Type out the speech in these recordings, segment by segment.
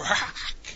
Rack.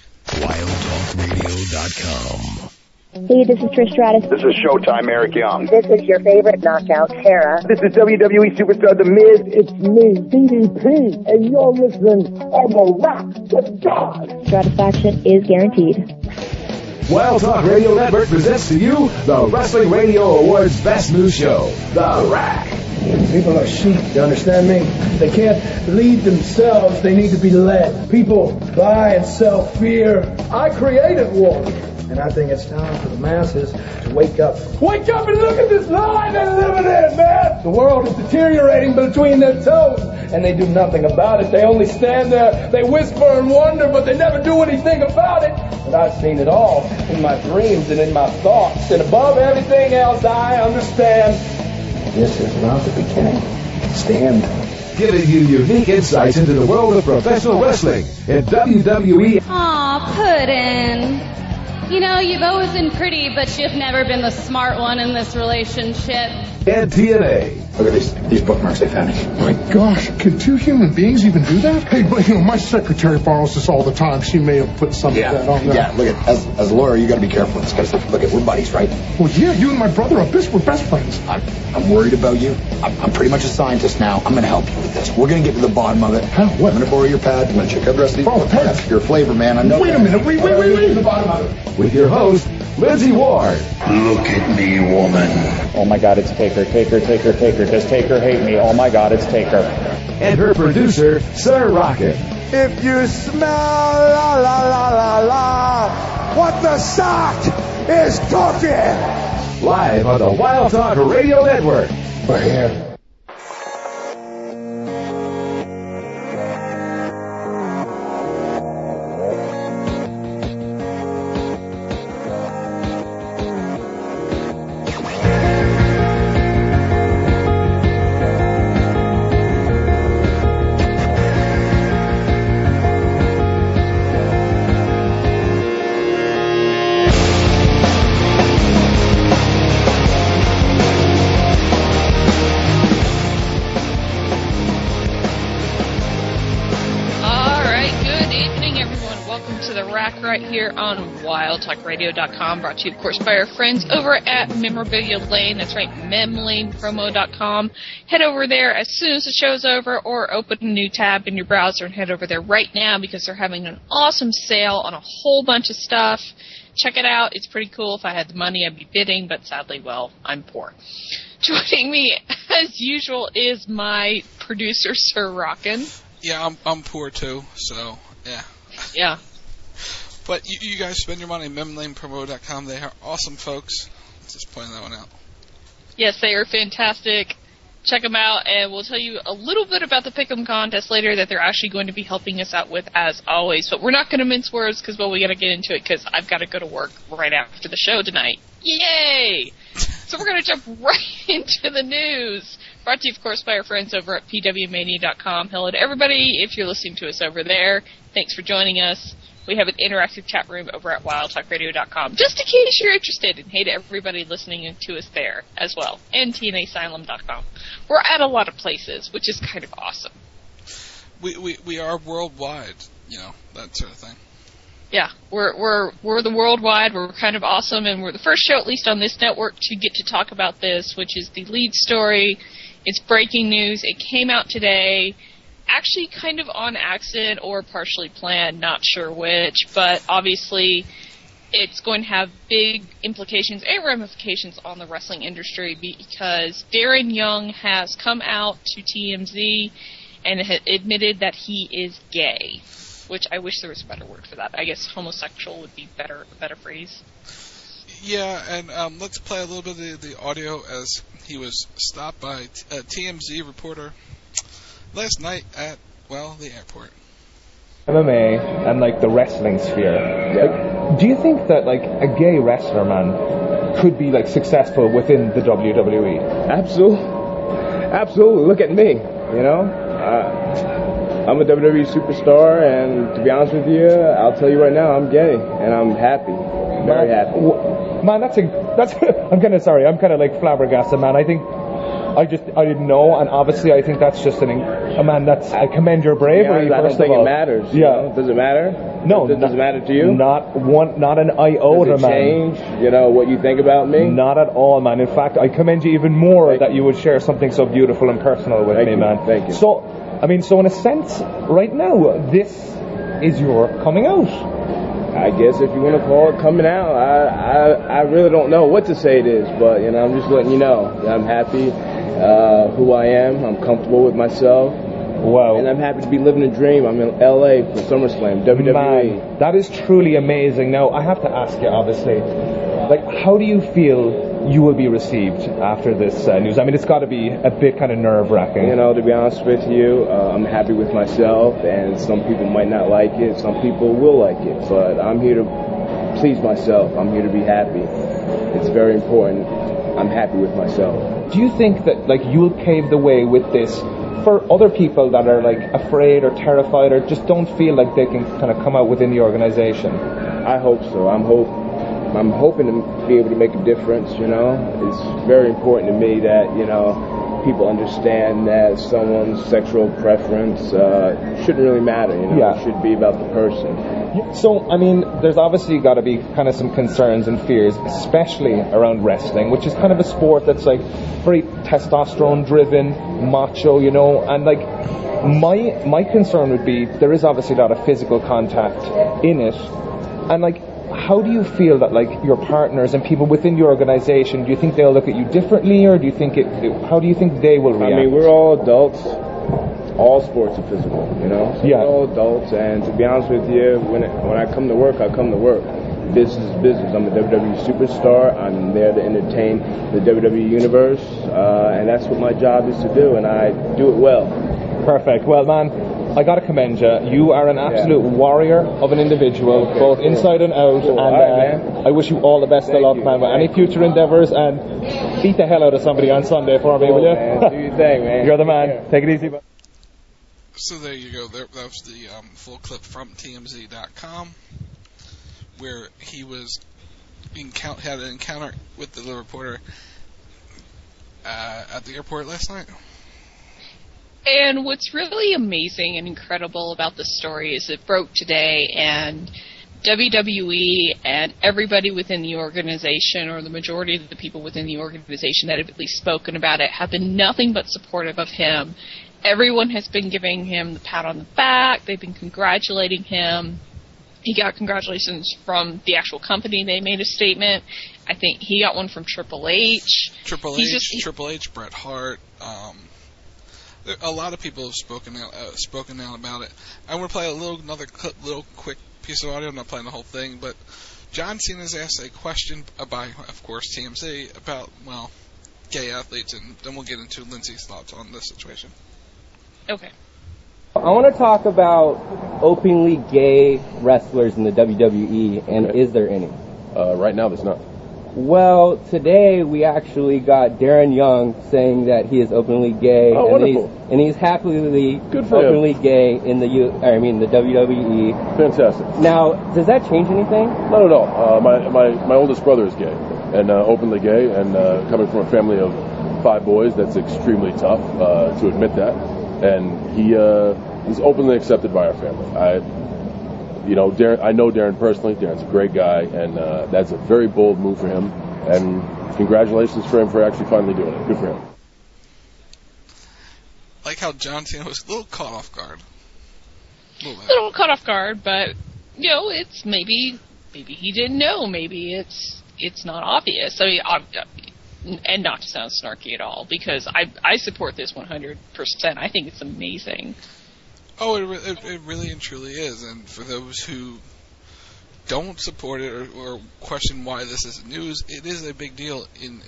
WildTalkRadio.com. Hey, this is Trish Stratus. This is Showtime Eric Young. This is your favorite knockout, Tara. This is WWE superstar The Miz. It's me, DDP, and you're listening on The Rock with God. Stratisfaction is guaranteed. Wild Talk Radio Network presents to you the Wrestling Radio Awards Best New Show, The Rack. People are sheep, you understand me? They can't lead themselves, they need to be led. People buy and sell fear. I created war. And I think it's time for the masses to wake up. Wake up and look at this lie they're living in, man! The world is deteriorating between their toes, and they do nothing about it. They only stand there, they whisper and wonder, but they never do anything about it. But I've seen it all in my dreams and in my thoughts. And above everything else, I understand this is not the beginning. Stand. Giving you unique insights into the world of professional wrestling in WWE. Aw, Puddin'. You know, you've always been pretty, but you've never been the smart one in this relationship. And TNA. Look at these bookmarks they found. My gosh, can two human beings even do that? Hey, but, my secretary borrows this all the time. She may have put some of that on there. Yeah, look at, as a lawyer, you gotta be careful with this, because look at, we're buddies, right? Well, yeah, you and my brother are we're best friends. I'm worried about you. I'm pretty much a scientist now. I'm gonna help you with this. We're gonna get to the bottom of it. How? What? I'm gonna borrow your pad. I'm gonna check out the rest of these. Borrow the pad? You're a flavor, man. I know. Wait a minute. Wait. The bottom of it. With your host, Lindsay Ward. Look at me, woman. Oh my God, it's Taker. Does Taker hate me? Oh my God, it's Taker. And her producer, Sir Rocket. If you smell la la la la la, what the sock is cooking? Live on the Wild Talk Radio Network. We're here. Here on WildTalkRadio.com, brought to you, of course, by our friends over at Memorabilia Lane. That's right, memlanepromo.com. Head over there as soon as the show's over, or open a new tab in your browser and head over there right now, because they're having an awesome sale on a whole bunch of stuff. Check it out. It's pretty cool. If I had the money, I'd be bidding, but sadly, well, I'm poor. Joining me, as usual, is my producer, Sir Rockin'. Yeah, I'm poor too, so, yeah. Yeah. But you guys spend your money at memlanepromo.com. They are awesome folks. Just pointing that one out. Yes, they are fantastic. Check them out, and we'll tell you a little bit about the Pick'em contest later that they're actually going to be helping us out with, as always. But we're not going to mince words, because, well, we got to get into it, because I've got to go to work right after the show tonight. Yay! So we're going to jump right into the news. Brought to you, of course, by our friends over at pwmania.com. Hello to everybody. If you're listening to us over there, thanks for joining us. We have an interactive chat room over at wildtalkradio.com, just in case you're interested. And hey to everybody listening to us there as well. And tnasylum.com. We're at a lot of places, which is kind of awesome. We are worldwide, that sort of thing. Yeah, we're the worldwide. We're kind of awesome, and we're the first show, at least on this network, to get to talk about this, which is the lead story. It's breaking news. It came out today. Actually kind of on accident or partially planned, not sure which, but obviously it's going to have big implications and ramifications on the wrestling industry, because Darren Young has come out to TMZ and admitted that he is gay, which I wish there was a better word for that. I guess homosexual would be a better phrase. Yeah, and let's play a little bit of the audio as he was stopped by a TMZ reporter last night at, the airport. MMA and, the wrestling sphere. Do you think that, a gay wrestler, man, could be, successful within the WWE? Absolutely. Look at me, I'm a WWE superstar, and to be honest with you, I'll tell you right now, I'm gay, and I'm happy. Very happy. Man, I'm kind of flabbergasted, man. I didn't know, and obviously I think that's just an Oh, man, I commend your bravery. I don't think it matters. Yeah. Does it matter? No. Does it matter to you? Not an iota, does it change, what you think about me? Not at all, man. In fact, I commend you even more that you would share something so beautiful and personal with me, man. Thank you. So in a sense, right now, this is your coming out. I guess if you want to call it coming out, I really don't know what to say it is, but I'm just letting you know that I'm happy who I am. I'm comfortable with myself. Wow. And I'm happy to be living a dream. I'm in LA for SummerSlam, WWE. Man, that is truly amazing. Now, I have to ask you, obviously, how do you feel you will be received after this news? I mean, it's got to be a bit kind of nerve-wracking. To be honest with you, I'm happy with myself, and some people might not like it, some people will like it, but I'm here to please myself. I'm here to be happy. It's very important. I'm happy with myself. Do you think that, you'll pave the way with this for other people that are, afraid or terrified or just don't feel like they can kind of come out within the organization? I hope so. I'm hoping to be able to make a difference, It's very important to me that, people understand that someone's sexual preference shouldn't really matter, It should be about the person. So, there's obviously got to be kind of some concerns and fears, especially around wrestling, which is kind of a sport that's, very testosterone-driven, macho, and, my concern would be there is obviously a lot of physical contact in it, and, how do you feel that your partners and people within your organization, do you think they'll look at you differently, or do you think how do you think they will react? We're all adults. All sports are physical, So we're all adults, and to be honest with you, when I come to work, I come to work. Business is business. I'm a WWE superstar. I'm there to entertain the WWE universe, and that's what my job is to do, and I do it well. Perfect. Well, man, I got to commend you. You are an absolute warrior of an individual, both inside and out. Cool. And right, I wish you all the best of luck, man, with any future endeavors. And beat the hell out of somebody on Sunday for me, will you? Man. Do your thing, man. You're the man. Take it easy, bud. So there you go. That was the full clip from TMZ.com, where he had an encounter with the reporter at the airport last night. And what's really amazing and incredible about this story is it broke today, and WWE and everybody within the organization, or the majority of the people within the organization that have at least spoken about it, have been nothing but supportive of him. Everyone has been giving him the pat on the back. They've been congratulating him. He got congratulations from the actual company. They made a statement. I think he got one from Triple H. Triple H, Bret Hart. A lot of people have spoken out about it. I'm going to play another quick piece of audio. I'm not playing the whole thing, but John Cena's asked a question by, of course, TMZ about, gay athletes, and then we'll get into Lindsay's thoughts on this situation. Okay. I want to talk about openly gay wrestlers in the WWE, and is there any? Right now, there's not. Well, today we actually got Darren Young saying that he is openly gay, and he's happily openly gay in the WWE. Fantastic. Now, does that change anything? Not at all. My oldest brother is gay, and openly gay, and coming from a family of 5 boys, that's extremely tough to admit that. And he's openly accepted by our family. Darren, I know Darren personally. Darren's a great guy, and that's a very bold move for him. And congratulations for him for actually finally doing it. Good for him. Like how John Cena was a little caught off guard. A little caught off guard, but it's maybe he didn't know. Maybe it's not obvious. And not to sound snarky at all, because I support this 100%. I think it's amazing. Oh, it really and truly is. And for those who don't support it or question why this is news, it is a big deal in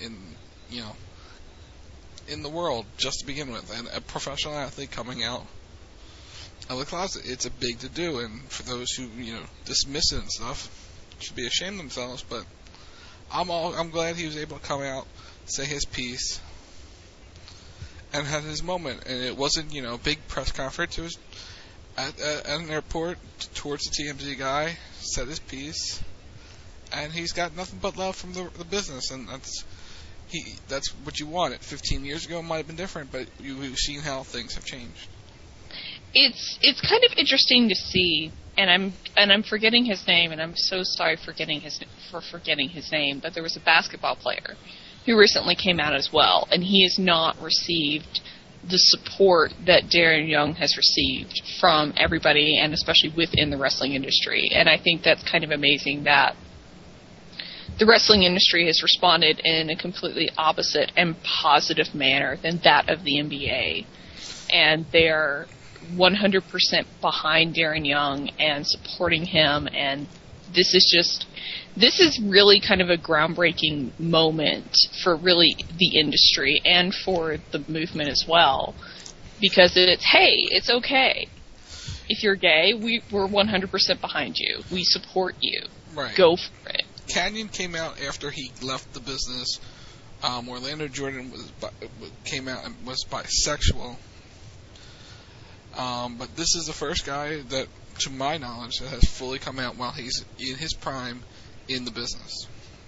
the world, just to begin with. And a professional athlete coming out of the closet, it's a big to do. And for those who dismiss it and stuff, should be ashamed of themselves. But I'm glad he was able to come out, say his piece, and had his moment. And it wasn't a big press conference. It was at an airport towards the TMZ guy, said his piece, and he's got nothing but love from the business, and that's what you wanted. 15 years ago it might have been different, but you've seen how things have changed. it's kind of interesting to see, and I'm forgetting his name, and I'm so sorry for forgetting his name, but there was a basketball player who recently came out as well, and he has not received the support that Darren Young has received from everybody, and especially within the wrestling industry. And I think that's kind of amazing that the wrestling industry has responded in a completely opposite and positive manner than that of the NBA. And they're 100% behind Darren Young and supporting him, and this is really kind of a groundbreaking moment for really the industry and for the movement as well, because it's okay. If you're gay, we're 100% behind you. We support you. Right. Go for it. Canyon came out after he left the business. Orlando Jordan came out and was bisexual. But this is the first guy that, to my knowledge, that has fully come out while he's in his prime in the business.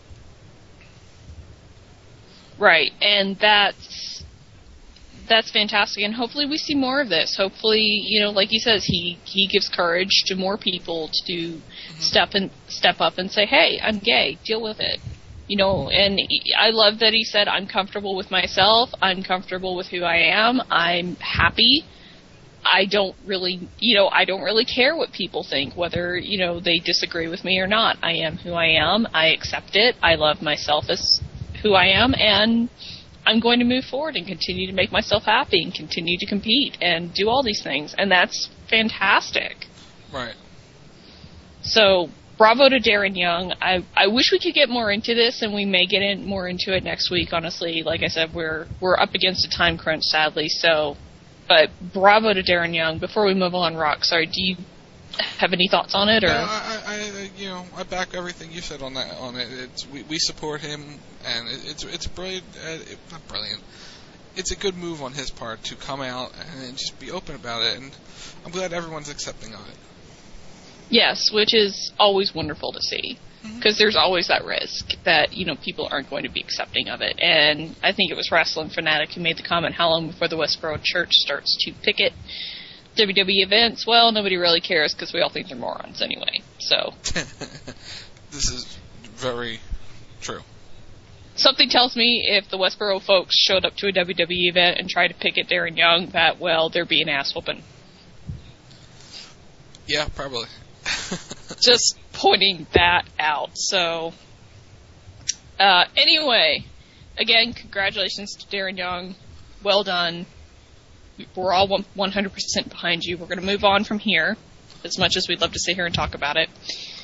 Right, and that's fantastic, and hopefully we see more of this. Hopefully, like he says, he gives courage to more people to step up and say, hey, I'm gay, deal with it. And I love that he said, I'm comfortable with myself, I'm comfortable with who I am, I'm happy. I don't really care what people think, whether, they disagree with me or not. I am who I am. I accept it. I love myself as who I am, and I'm going to move forward and continue to make myself happy and continue to compete and do all these things, and that's fantastic. Right. So, bravo to Darren Young. I wish we could get more into this, and we may get more into it next week, honestly. Like I said, we're up against a time crunch, sadly, so... But bravo to Darren Young. Before we move on, Rock, sorry, do you have any thoughts on it? Or? No, I back everything you said on it. We support him, and it's brilliant. Not brilliant. It's a good move on his part to come out and just be open about it, and I'm glad everyone's accepting of it. Yes, which is always wonderful to see. Because there's always that risk that, people aren't going to be accepting of it. And I think it was Wrestling Fanatic who made the comment, how long before the Westboro Church starts to picket WWE events? Well, nobody really cares because we all think they're morons anyway. So this is very true. Something tells me if the Westboro folks showed up to a WWE event and tried to picket Darren Young, that, well, there'd be an ass whooping. Yeah, probably. Just pointing that out. So, anyway, again, congratulations to Darren Young. Well done. We're all 100% behind you. We're going to move on from here, as much as we'd love to sit here and talk about it.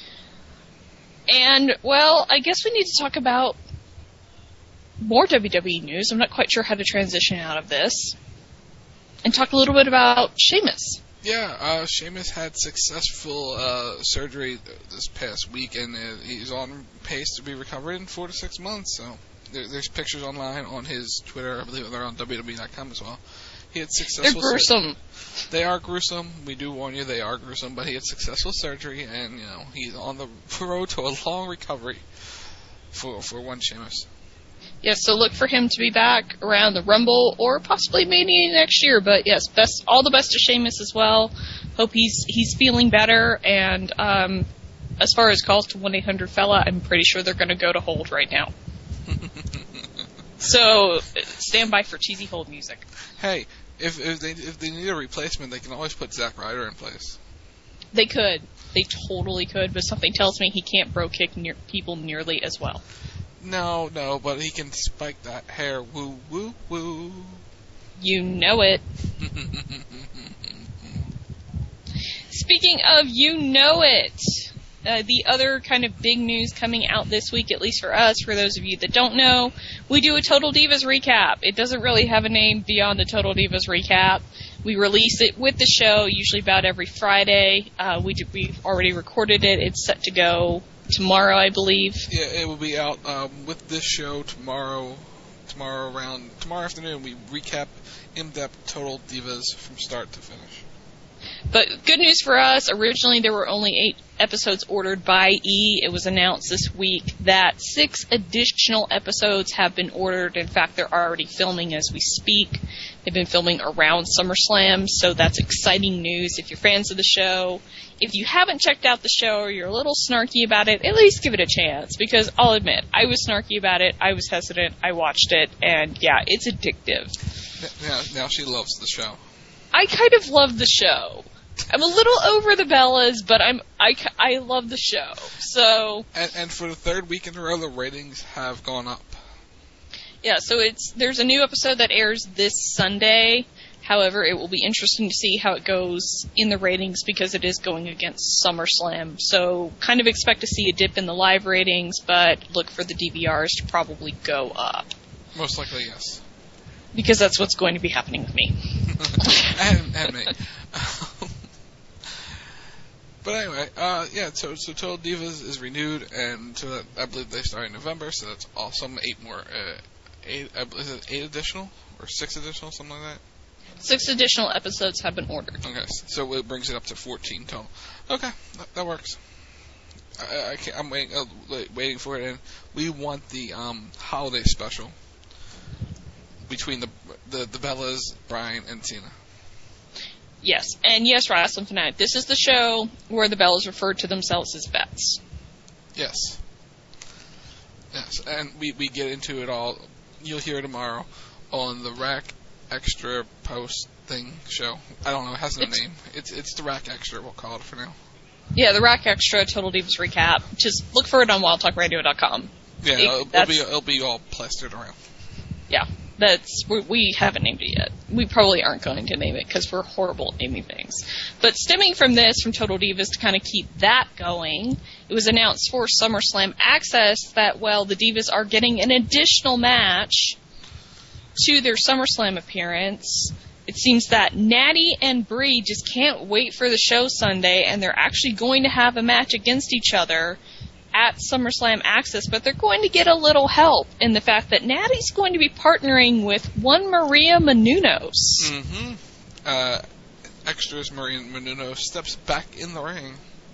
And, well, I guess we need to talk about more WWE news. I'm not quite sure how to transition out of this. And talk a little bit about Sheamus. Yeah, Sheamus had successful surgery this past week, and he's on pace to be recovered in 4 to 6 months. So there's pictures online on his Twitter. I believe they're on WWE.com as well. He had successful. They're gruesome. They are gruesome. We do warn you, they are gruesome. But he had successful surgery, and he's on the road to a long recovery for one Sheamus. Yes, so look for him to be back around the Rumble or possibly Mania next year. But yes, all the best to Sheamus as well. Hope he's feeling better. And as far as calls to 1-800-FELLA, I'm pretty sure they're going to go to hold right now. So stand by for cheesy hold music. Hey, if they need a replacement, they can always put Zack Ryder in place. They could. They totally could. But something tells me he can't bro kick people nearly as well. No, but he can spike that hair. Woo, woo, woo. You know it. Speaking of you know it, the other kind of big news coming out this week, at least for us, for those of you that don't know, we do a Total Divas recap. It doesn't really have a name beyond the Total Divas recap. We release it with the show, usually about every Friday. We've already recorded it. It's set to go tomorrow, I believe. Yeah, it will be out with this show tomorrow afternoon. We recap in-depth Total Divas from start to finish. But good news for us, originally there were only 8 episodes ordered by E! It was announced this week that 6 additional episodes have been ordered. In fact, they're already filming as we speak. They've been filming around SummerSlam, so that's exciting news if you're fans of the show. If you haven't checked out the show or you're a little snarky about it, at least give it a chance, because I'll admit, I was snarky about it, I was hesitant, I watched it, and yeah, it's addictive. Now she loves the show. I kind of love the show. I'm a little over the Bellas, but I love the show. So and for the third week in a row, the ratings have gone up. Yeah, so there's a new episode that airs this Sunday. However, it will be interesting to see how it goes in the ratings because it is going against SummerSlam. So kind of expect to see a dip in the live ratings, but look for the DVRs to probably go up. Most likely, yes. Because that's what's going to be happening with me. and me. But anyway, so Total Divas is renewed, and so that, I believe they start in November, so that's awesome. 8 additional, or 6 additional, something like that? 6 additional episodes have been ordered. Okay, so it brings it up to 14 total. Okay, that works. I'm waiting for it, and we want the holiday special between the Bellas, Bryan, and Cena. Yes, and yes, Wrestling Fanatic, this is the show where the Bellas refer to themselves as vets. Yes. Yes, and we get into it all. You'll hear it tomorrow on the Rack Extra Post thing show. I don't know, it has no name. It's the Rack Extra, we'll call it for now. Yeah, the Rack Extra Total Divas Recap. Just look for it on WildTalkRadio.com. Yeah, it'll be all plastered around. Yeah, we haven't named it yet. We probably aren't going to name it because we're horrible at naming things. But stemming from this, from Total Divas, to kind of keep that going, it was announced for SummerSlam Access that, well, the Divas are getting an additional match to their SummerSlam appearance. It seems that Natty and Brie just can't wait for the show Sunday, and they're actually going to have a match against each other at SummerSlam Access, but they're going to get a little help in the fact that Natty's going to be partnering with one Maria Menounos. Mm-hmm. Extras Maria Menounos steps back in the ring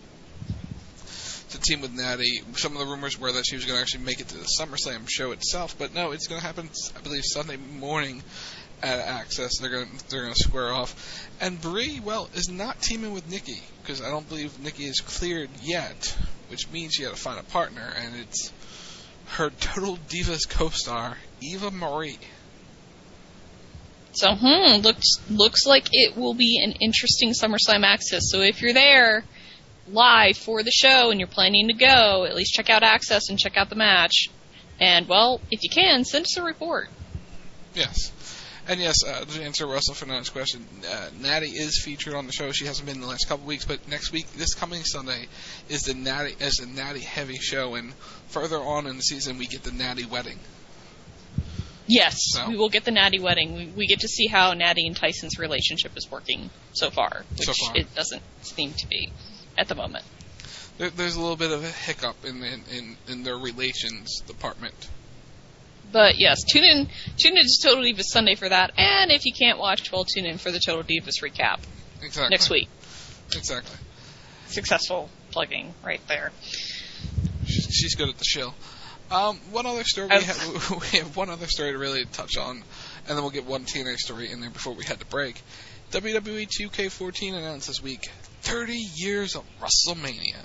to team with Natty. Some of the rumors were that she was going to actually make it to the SummerSlam show itself, but no, it's going to happen, I believe, Sunday morning at Access. They're going to square off. And Brie, well, is not teaming with Nikki, because I don't believe Nikki is cleared yet, which means she had to find a partner, and it's her Total Divas co-star, Eva Marie. So, looks like it will be an interesting SummerSlam Access. So if you're there live for the show and you're planning to go, at least check out Access and check out the match. And, well, if you can, send us a report. Yes. And yes, to answer Russell Fernandez's question, Natty is featured on the show. She hasn't been in the last couple weeks, but next week, this coming Sunday, is a Natty heavy show, and further on in the season, we get the Natty wedding. Yes, so we will get the Natty wedding. We get to see how Natty and Tyson's relationship is working so far, which it doesn't seem to be at the moment. There's a little bit of a hiccup in their relations department. But yes, tune in to Total Divas Sunday for that, and if you can't watch, well, tune in for the Total Divas recap next week. Exactly. Successful plugging right there. She's good at the shill. One other story we have one other story to really touch on, and then we'll get one TNA story in there before we head to break. WWE 2K14 announced this week 30 years of WrestleMania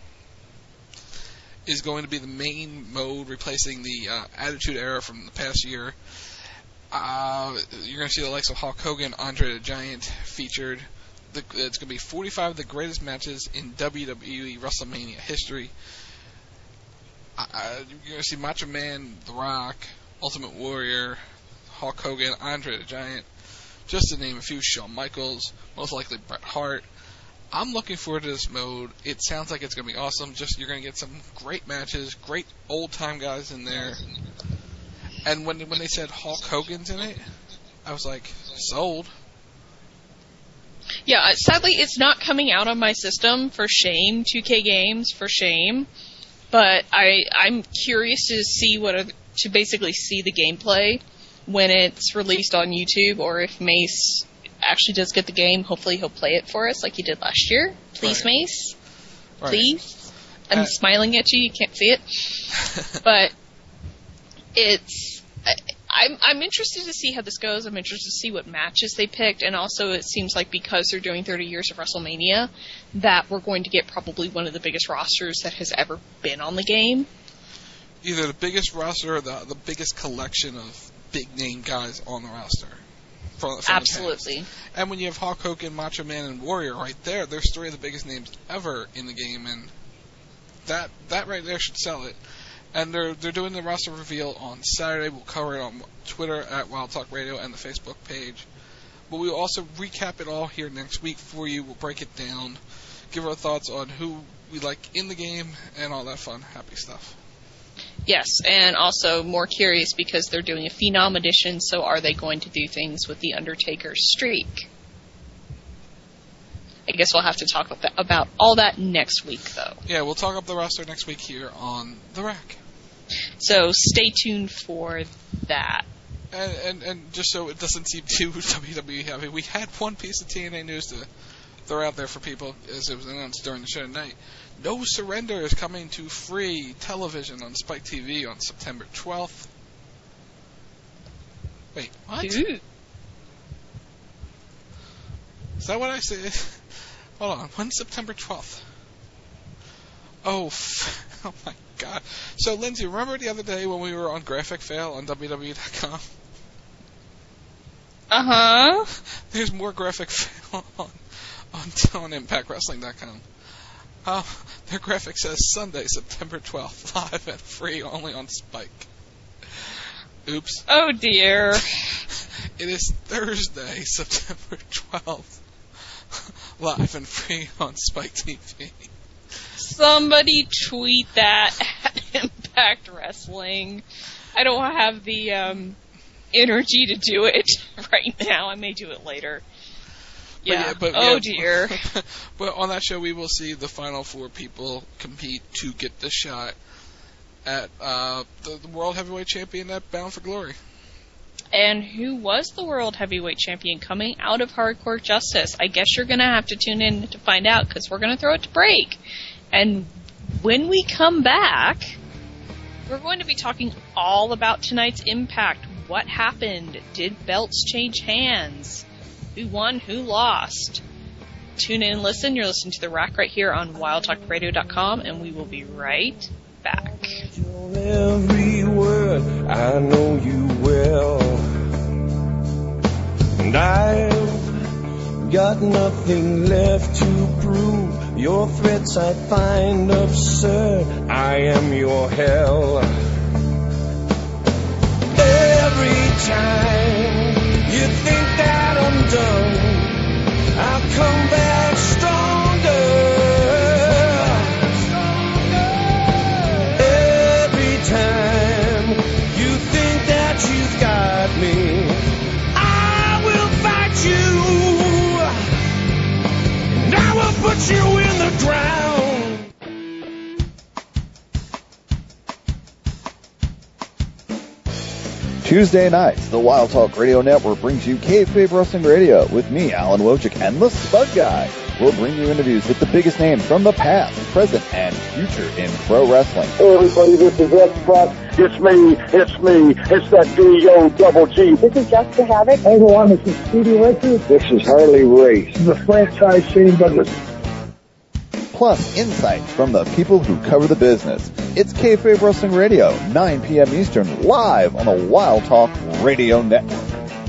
is going to be the main mode, replacing the Attitude Era from the past year. You're going to see the likes of Hulk Hogan, Andre the Giant featured. It's going to be 45 of the greatest matches in WWE WrestleMania history. You're going to see Macho Man, The Rock, Ultimate Warrior, Hulk Hogan, Andre the Giant, just to name a few, Shawn Michaels, most likely Bret Hart. I'm looking forward to this mode. It sounds like it's going to be awesome. You're going to get some great matches, great old-time guys in there. And when they said Hulk Hogan's in it, I was like, sold. Yeah, sadly, it's not coming out on my system, for shame. 2K Games, for shame. But I'm curious to see to basically see the gameplay when it's released on YouTube, or if Mace actually does get the game. Hopefully he'll play it for us like he did last year. Please, right. Mace. Right. Please. I'm smiling at you. You can't see it. But I'm interested to see how this goes. I'm interested to see what matches they picked, and also it seems like because they're doing 30 years of WrestleMania, that we're going to get probably one of the biggest rosters that has ever been on the game. Either the biggest roster or the biggest collection of big-name guys on the roster. From Absolutely. And when you have Hulk Hogan, Macho Man, and Warrior right there, there's three of the biggest names ever in the game, and that right there should sell it. And they're doing the roster reveal on Saturday. We'll cover it on Twitter at Wild Talk Radio and the Facebook page. But we'll also recap it all here next week for you. We'll break it down, give our thoughts on who we like in the game, and all that fun, happy stuff. Yes, and also more curious because they're doing a Phenom edition, so are they going to do things with the Undertaker's streak? I guess we'll have to talk about all that next week, though. Yeah, we'll talk up the roster next week here on The Rack. So stay tuned for that. And just so it doesn't seem too WWE heavy, we had one piece of TNA news to throw out there for people, as it was announced during the show tonight. No Surrender is coming to free television on Spike TV on September 12th. Wait, what? Ooh. Is that what I said? Hold on, when's September 12th? Oh my God. So, Lindsay, remember the other day when we were on Graphic Fail on WWE.com? Uh-huh. There's more Graphic Fail on ImpactWrestling.com. Their graphic says Sunday, September 12th, live and free only on Spike. Oops. Oh, dear. It is Thursday, September 12th, live and free on Spike TV. Somebody tweet that at Impact Wrestling. I don't have the energy to do it right now. I may do it later. Dear. But on that show, we will see the final four people compete to get the shot at the World Heavyweight Champion at Bound for Glory. And who was the World Heavyweight Champion coming out of Hardcore Justice? I guess you're going to have to tune in to find out, because we're going to throw it to break. And when we come back, we're going to be talking all about tonight's Impact. What happened? Did belts change hands? Who won? Who lost? Tune in and listen. You're listening to The Rack right here on WildTalkRadio.com, and we will be right back. Every word I know you well, and I've got nothing left to prove. Your threats I find absurd. I am your hell. Every time you think that I'm done, I'll come back stronger. Every time you think that you've got me, I will fight you, and I will put you in the ground. Tuesday nights, the Wild Talk Radio Network brings you Kayfabe Wrestling Radio with me, Alan Wojcik, and the Spud Guy. We'll bring you interviews with the biggest names from the past, present, and future in pro wrestling. Hey everybody, this is X-Spot. It's me. It's that D-O-double-G. This is Jessica Havoc. Hey everyone, this is Speedy Richards. This is Harley Race. This is the franchise Shane Douglas. Plus, insights from the people who cover the business. It's Kayfabe Wrestling Radio, 9 p.m. Eastern, live on the Wild Talk Radio Network.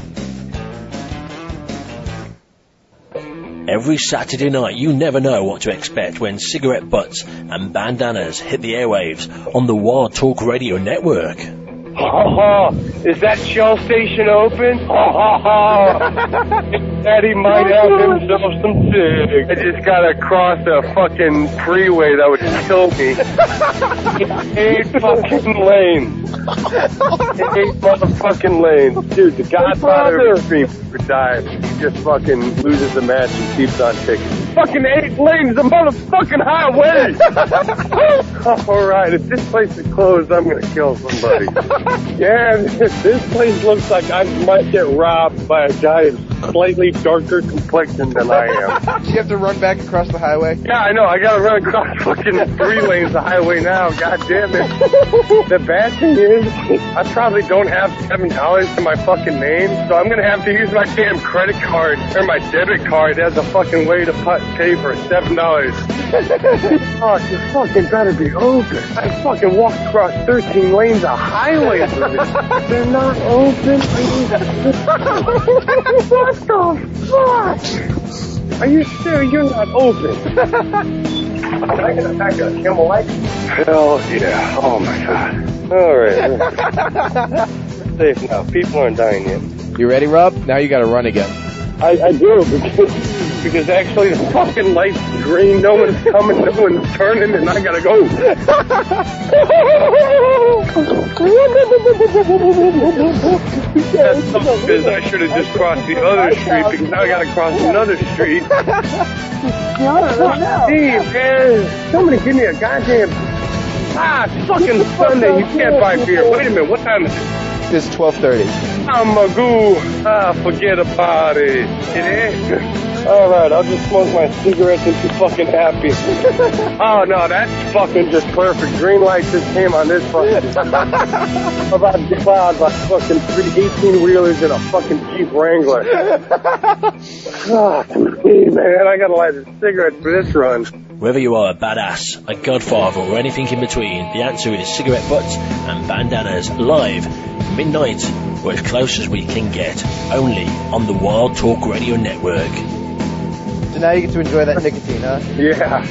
Every Saturday night, you never know what to expect when cigarette butts and bandanas hit the airwaves on the Wild Talk Radio Network. Ha ha! Is that Shell Station open? Ha ha ha! Daddy might have himself some cigs. I just gotta cross a fucking freeway that would kill me. 8 fucking lanes. 8 motherfucking lanes. Dude, the Godfather of Extreme died. He just fucking loses the match and keeps on ticking. Fucking 8 lanes, the motherfucking highway! Alright, if this place is closed, I'm gonna kill somebody. Yeah, this place looks like I might get robbed by a guy of slightly darker complexion than I am. Do you have to run back across the highway? Yeah, I know. I gotta run across fucking 3 lanes of highway now. God damn it. The bad thing is, I probably don't have $7 to my fucking name, so I'm gonna have to use my damn credit card or my debit card as a fucking way to pay for $7. Oh, you fucking better be open. I fucking walked across 13 lanes of highway for this. They're not open. What the fuck? Are you sure you're not open? Can I get a pack of Camel Light? Hell yeah. Oh my god. Alright. Safe now. People aren't dying yet. You ready, Rob? Now you gotta run again. I do, because actually the fucking light's green, no one's coming, no one's turning, and I gotta go. That's something because I should have just crossed the other street, because now I gotta cross another street. Steve, man, somebody give me a goddamn... it's fucking Sunday, you can't buy beer. Wait a minute, what time is it? It's 12:30. I'm a goo. Forget about it. Alright, I'll just smoke my cigarettes and be fucking happy. Oh no, that's fucking just perfect. Green light just came on this fucking... about to get plowed by fucking 18-wheelers and a fucking Jeep Wrangler. Fuck me, man. I gotta light a cigarette for this run. Whether you are a badass, a godfather, or anything in between, the answer is cigarette butts and bandanas live, midnight, or as close as we can get, only on the Wild Talk Radio Network. So now you get to enjoy that nicotine, huh? Yeah.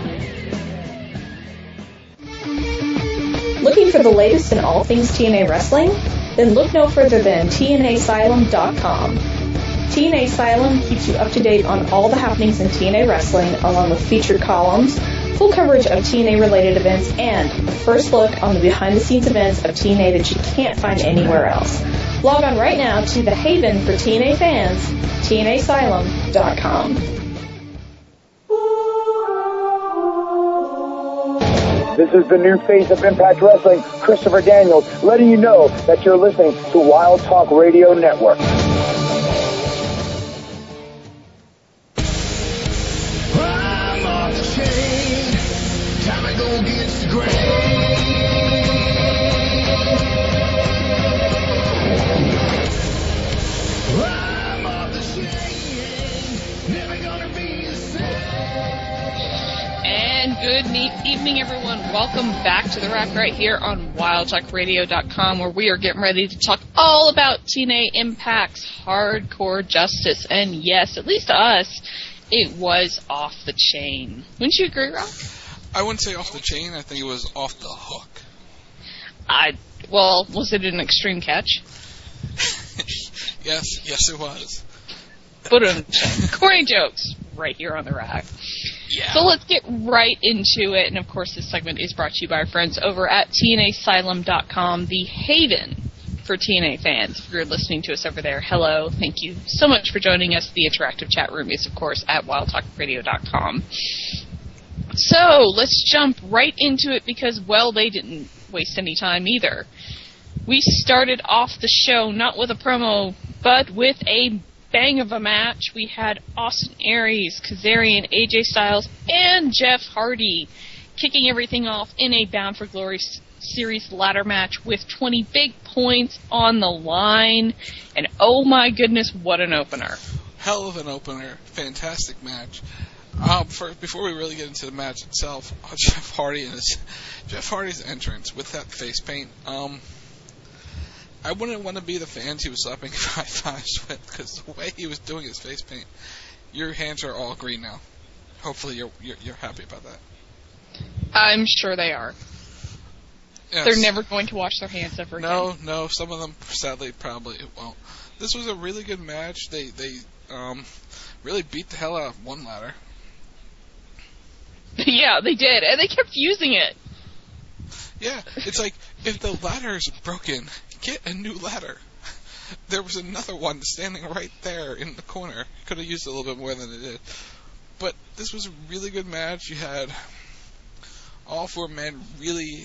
Looking for the latest in all things TNA wrestling? Then look no further than TNAsylum.com. TNA Asylum keeps you up to date on all the happenings in TNA wrestling, along with featured columns, full coverage of TNA-related events, and a first look on the behind-the-scenes events of TNA that you can't find anywhere else. Log on right now to the haven for TNA fans, TNAsylum.com. This is the new face of Impact Wrestling, Christopher Daniels, letting you know that you're listening to Wild Talk Radio Network. I'm off the chain. Time to go get the grain. I'm off the chain. Never gonna be the same. And good evening, everyone. Welcome back to The Rack right here on WildTalkRadio.com, where we are getting ready to talk all about TNA Impact's Hardcore Justice. And yes, at least to us, it was off the chain. Wouldn't you agree, Rob? I wouldn't say off the chain. I think it was off the hook. Well, was it an extreme catch? Yes, it was. Corny jokes right here on The Rack. Yeah. So let's get right into it. And of course, this segment is brought to you by our friends over at TNAsylum.com, the haven for TNA fans. If you're listening to us over there, hello. Thank you so much for joining us. The interactive chat room is, of course, at wildtalkradio.com. So let's jump right into it because, well, they didn't waste any time either. We started off the show not with a promo, but with a bang of a match. We had Austin Aries, Kazarian, AJ Styles, and Jeff Hardy kicking everything off in a Bound for Glory series ladder match with 20 big points on the line. And oh my goodness, what an opener. Hell of an opener. Fantastic match. Before we really get into the match itself, Jeff Hardy's entrance with that face paint, I wouldn't want to be the fans he was slapping high fives with, because the way he was doing his face paint, your hands are all green now. Hopefully you're happy about that. I'm sure they are. Yes. They're never going to wash their hands ever again. No, some of them sadly probably won't. This was a really good match. They really beat the hell out of one ladder. Yeah, they did, and they kept using it. Yeah, it's like, if the ladder is broken, get a new ladder. There was another one standing right there in the corner. Could have used it a little bit more than it did. But this was a really good match. You had all four men really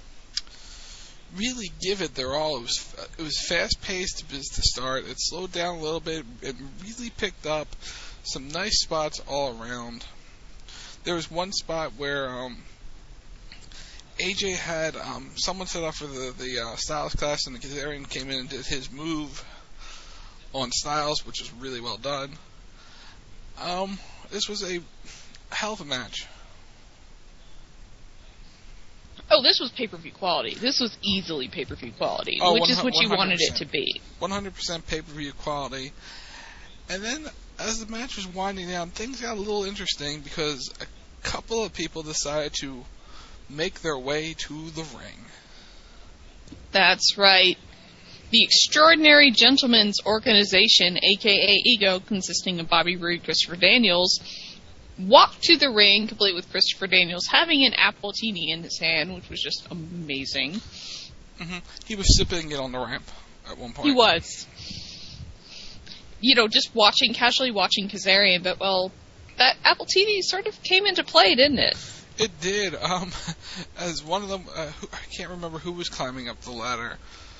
give it their all. It was fast-paced to start. It slowed down a little bit. It really picked up some nice spots all around. There was one spot where AJ had someone set up for the Styles Clash, and the Kazarian came in and did his move on Styles, which was really well done. This was a hell of a match. Oh, this was pay-per-view quality. This was easily pay-per-view quality, which is what you wanted it to be. 100% pay-per-view quality. And then, as the match was winding down, things got a little interesting because a couple of people decided to make their way to the ring. That's right. The Extraordinary Gentlemen's Organization, a.k.a. EGO, consisting of Bobby Roode, Christopher Daniels, walked to the ring, complete with Christopher Daniels having an Appletini in his hand, which was just amazing. Mm-hmm. He was sipping it on the ramp at one point. He was. Just casually watching Kazarian, but, that Appletini sort of came into play, didn't it? It did. As one of them, I can't remember who was climbing up the ladder.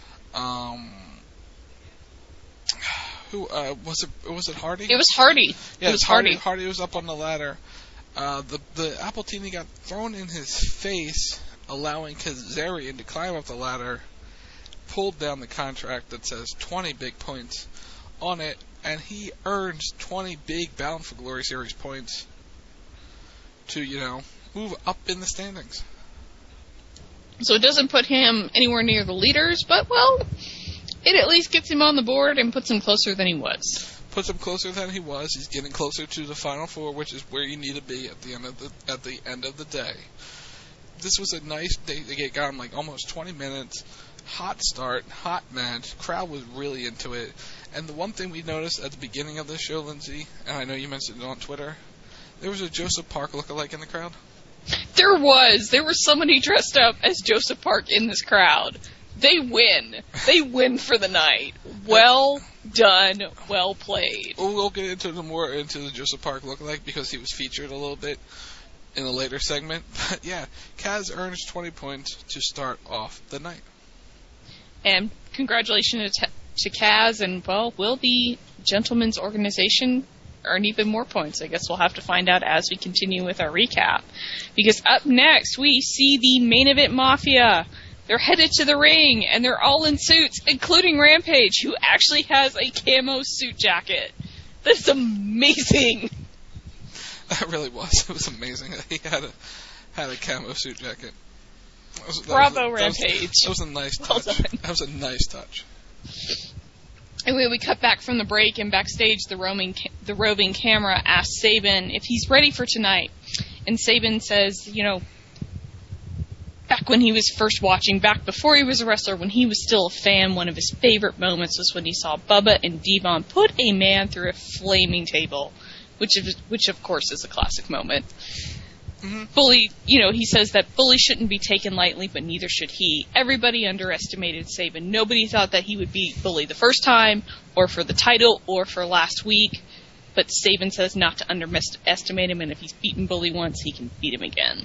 Who was it? Was it Hardy? It was Hardy. Yeah, it was Hardy. Hardy was up on the ladder. The Appletini got thrown in his face, allowing Kazarian to climb up the ladder. Pulled down the contract that says 20 big points on it, and he earns 20 big Bound for Glory Series points to move up in the standings. So it doesn't put him anywhere near the leaders, but, it at least gets him on the board and puts him closer than he was. Puts him closer than he was. He's getting closer to the Final Four, which is where you need to be at the end of the day. This was a nice day to get gone, almost 20 minutes. Hot start, hot match. Crowd was really into it. And the one thing we noticed at the beginning of this show, Lindsay, and I know you mentioned it on Twitter, there was a Joseph Park lookalike in the crowd. There was. There was somebody dressed up as Joseph Park in this crowd. They win. They win for the night. Well done. Well played. We'll get into the Joseph Park lookalike because he was featured a little bit in a later segment. But yeah, Kaz earns 20 points to start off the night. And congratulations to Kaz, and will the Gentlemen's Organization earn even more points? I guess we'll have to find out as we continue with our recap. Because up next, we see the Main Event Mafia. They're headed to the ring, and they're all in suits, including Rampage, who actually has a camo suit jacket. That's amazing. That really was. It was amazing. He had a camo suit jacket. Bravo, Rampage. That was a nice touch. That was a nice touch. Anyway, we cut back from the break, and backstage, the roving camera asks Sabin if he's ready for tonight. And Sabin says, back when he was first watching, back before he was a wrestler, when he was still a fan, one of his favorite moments was when he saw Bubba and Devon put a man through a flaming table, which of course is a classic moment. Mm-hmm. Bully, he says that Bully shouldn't be taken lightly, but neither should he. Everybody underestimated Sabin. Nobody thought that he would beat Bully the first time, or for the title, or for last week. But Sabin says not to underestimate him, and if he's beaten Bully once, he can beat him again.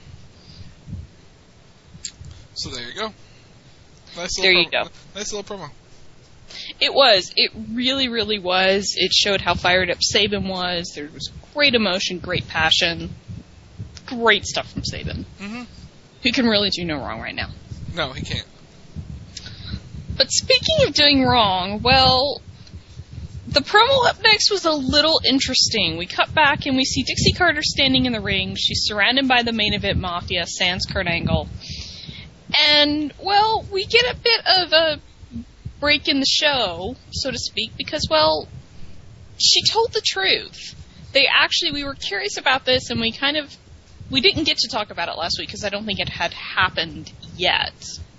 So there you go. Nice little promo. It was. It really, really was. It showed how fired up Sabin was. There was great emotion, great passion. Great stuff from Sabin. Mm-hmm. Who can really do no wrong right now. No, he can't. But speaking of doing wrong, the promo up next was a little interesting. We cut back and we see Dixie Carter standing in the ring. She's surrounded by the Main Event Mafia, sans Kurt Angle. And, we get a bit of a break in the show, so to speak, because, she told the truth. We were curious about this, and we didn't get to talk about it last week because I don't think it had happened yet.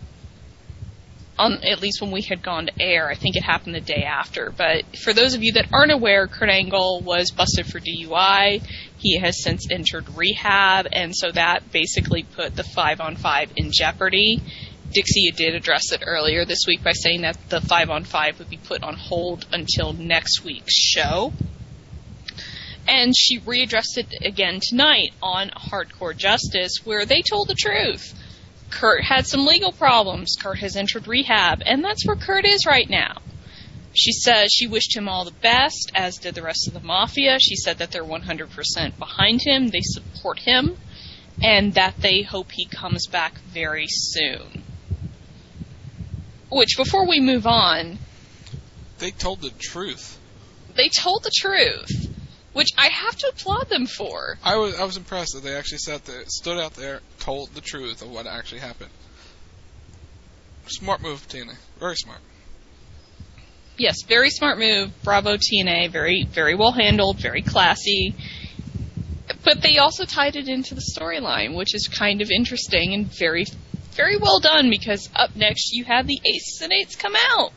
At least when we had gone to air. I think it happened the day after. But for those of you that aren't aware, Kurt Angle was busted for DUI. He has since entered rehab, and so that basically put the 5-on-5 in jeopardy. Dixie did address it earlier this week by saying that the 5-on-5 would be put on hold until next week's show. And she readdressed it again tonight on Hardcore Justice, where they told the truth. Kurt had some legal problems. Kurt has entered rehab, and that's where Kurt is right now. She says she wished him all the best, as did the rest of the Mafia. She said that they're 100% behind him, they support him, and that they hope he comes back very soon. Which, before we move on... They told the truth. They told the truth, which I have to applaud them for. I was impressed that they actually stood out there, told the truth of what actually happened. Smart move, TNA. Very smart. Yes, very smart move. Bravo, TNA. Very, very well handled. Very classy. But they also tied it into the storyline, which is kind of interesting and very, very well done, because up next you have the Aces and Eights come out.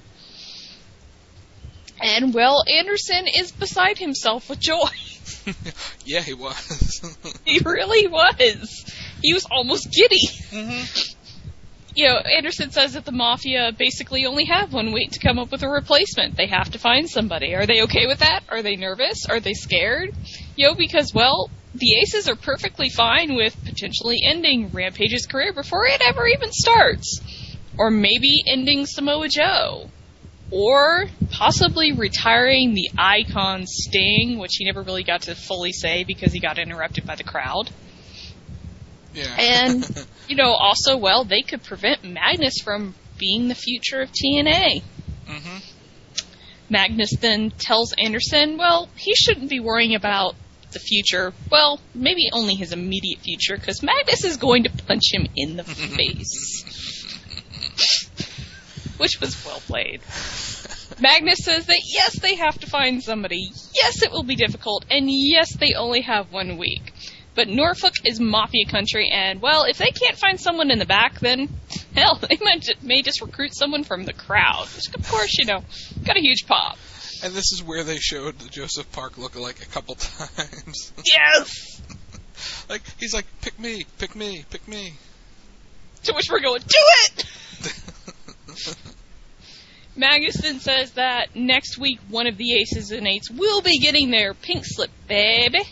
And, well, Anderson is beside himself with joy. Yeah, he was. He really was. He was almost giddy. Mm-hmm. You know, Anderson says that the Mafia basically only have 1 week to come up with a replacement. They have to find somebody. Are they okay with that? Are they nervous? Are they scared? You know, because, well, the Aces are perfectly fine with potentially ending Rampage's career before it ever even starts. Or maybe ending Samoa Joe. Or possibly retiring the Icon Sting, which he never really got to fully say because he got interrupted by the crowd. Yeah. And, you know, also, well, they could prevent Magnus from being the future of TNA. Mm-hmm. Magnus then tells Anderson, well, he shouldn't be worrying about the future. Well, maybe only his immediate future, because Magnus is going to punch him in the face. Which was well played. Magnus says that, yes, they have to find somebody. Yes, it will be difficult. And yes, they only have 1 week. But Norfolk is Mafia country, and, well, if they can't find someone in the back, then, hell, they may just recruit someone from the crowd, which, of course, you know, got a huge pop. And this is where they showed the Joseph Park lookalike a couple times. Yes! Like, he's like, pick me, pick me, pick me. To which we're going, do it! Magnuson says that next week one of the Aces and Eights will be getting their pink slip, baby.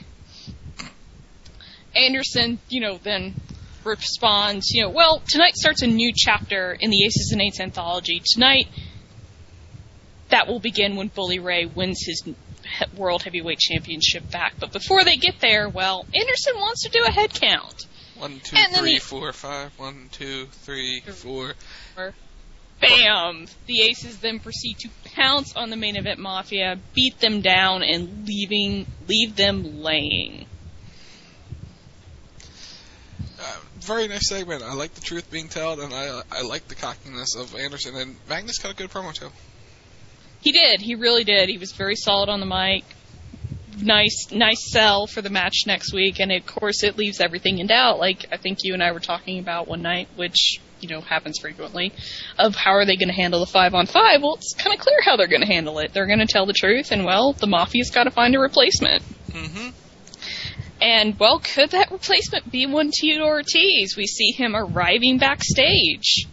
Anderson, you know, then responds, you know, well, tonight starts a new chapter in the Aces and Eights anthology. Tonight, that will begin when Bully Ray wins his World Heavyweight Championship back. But before they get there, well, Anderson wants to do a head count. 1, 2, 3, 4, 5. 1, 2, 3, 4. Bam! The Aces then proceed to pounce on the main event Mafia, beat them down, and leave them laying. Very nice segment. I like the truth being told, and I like the cockiness of Anderson. And Magnus got a good promo, too. He did. He really did. He was very solid on the mic. Nice sell for the match next week. And, of course, it leaves everything in doubt, like I think you and I were talking about one night, which, you know, happens frequently, of how are they going to handle the 5-on-5. Well, it's kind of clear how they're going to handle it. They're going to tell the truth, and, well, the Mafia's got to find a replacement. Mm-hmm. And, well, could that replacement be one Tito Ortiz? We see him arriving backstage.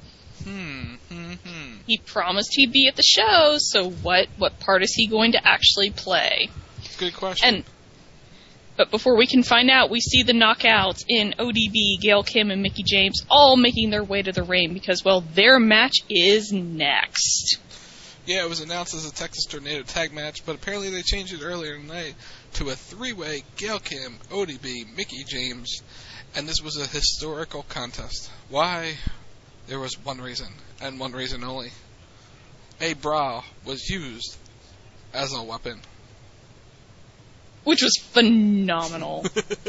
He promised he'd be at the show, so what part is he going to actually play? Good question. But before we can find out, we see the knockouts in ODB, Gail Kim, and Mickie James all making their way to the ring because, well, their match is next. Yeah, it was announced as a Texas Tornado tag match, but apparently they changed it earlier tonight to a three-way Gail Kim, ODB, Mickie James, and this was a historical contest. Why? There was one reason, and one reason only. A bra was used as a weapon. Which was phenomenal.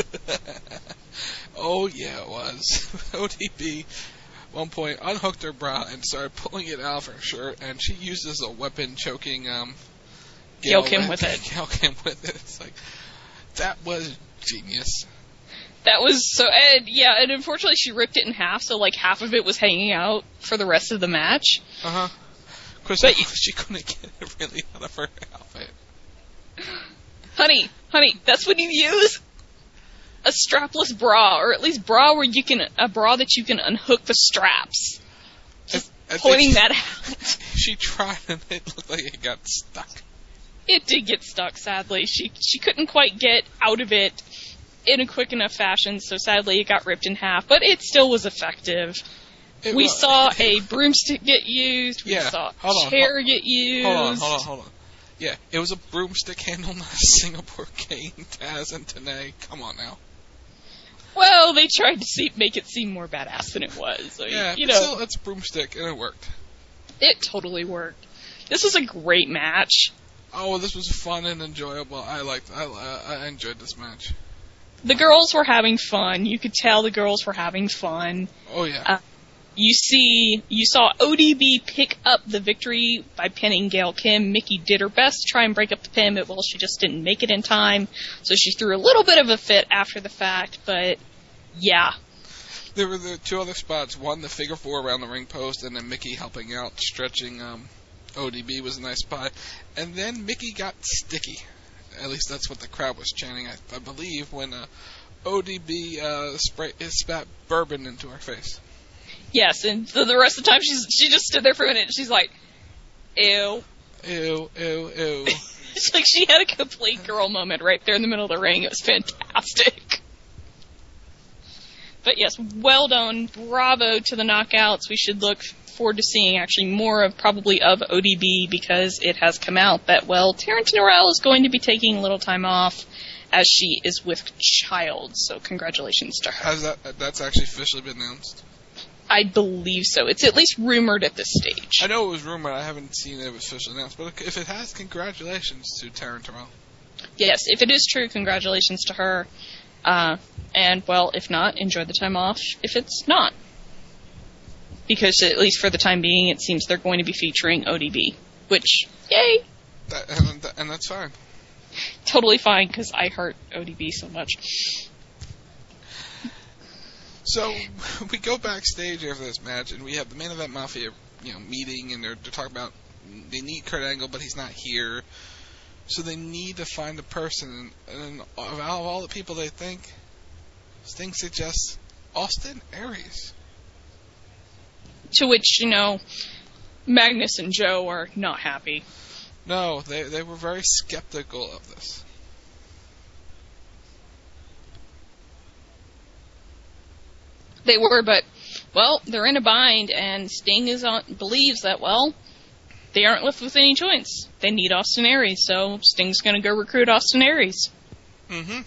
Oh, yeah, it was. ODB, at one point, unhooked her bra and started pulling it out of her shirt, and she used it as a weapon, choking Gail Kim with it. Gail Kim with it. It's like, that was genius. That was so, and unfortunately she ripped it in half, so like half of it was hanging out for the rest of the match. Uh-huh. Because she couldn't get it really out of her outfit. Honey, that's what you use? A strapless bra, or at least a bra that you can unhook the straps. Just pointing that out. She tried and it looked like it got stuck. It did get stuck, sadly. She couldn't quite get out of it in a quick enough fashion, so sadly it got ripped in half, but it still was effective. We saw a broomstick get used, we saw a chair get used. Hold on. Yeah, it was a broomstick handle, not a Singapore cane, Taz and Tenay. Come on now. Well, they tried to make it seem more badass than it was. So, yeah, you know. Still, it's broomstick, and it worked. It totally worked. This was a great match. Oh, this was fun and enjoyable. I enjoyed this match. The girls were having fun. You could tell the girls were having fun. Oh, yeah. You saw ODB pick up the victory by pinning Gail Kim. Mickey did her best to try and break up the pin, but she just didn't make it in time. So she threw a little bit of a fit after the fact, but yeah. There were the two other spots. One, the figure four around the ring post, and then Mickey helping out, stretching ODB was a nice spot. And then Mickey got sticky. At least that's what the crowd was chanting, I believe, when ODB spat bourbon into her face. Yes, and so the rest of the time she just stood there for a minute and she's like, ew. Ew, ew, ew. It's like she had a complete girl moment right there in the middle of the ring. It was fantastic. But yes, well done. Bravo to the Knockouts. We should look forward to seeing actually more of ODB because it has come out that, Taryn Norell is going to be taking a little time off as she is with child. So congratulations to her. That's actually officially been announced? I believe so. It's at least rumored at this stage. I know it was rumored. I haven't seen it officially announced. But if it has, congratulations to Taryn Terrell. Yes, if it is true, congratulations to her. And, if not, enjoy the time off if it's not. Because, at least for the time being, it seems they're going to be featuring ODB. Which, yay! And that's fine. Totally fine, because I heart ODB so much. So, we go backstage after this match, and we have the Main Event Mafia, meeting, and they're talking about they need Kurt Angle, but he's not here. So they need to find a person, and out of all the people they think, Sting suggests Austin Aries. To which, Magnus and Joe are not happy. No, they were very skeptical of this. They were, but, they're in a bind, and Sting believes that, they aren't left with any choice. They need Austin Aries, so Sting's going to go recruit Austin Aries. Mm-hmm.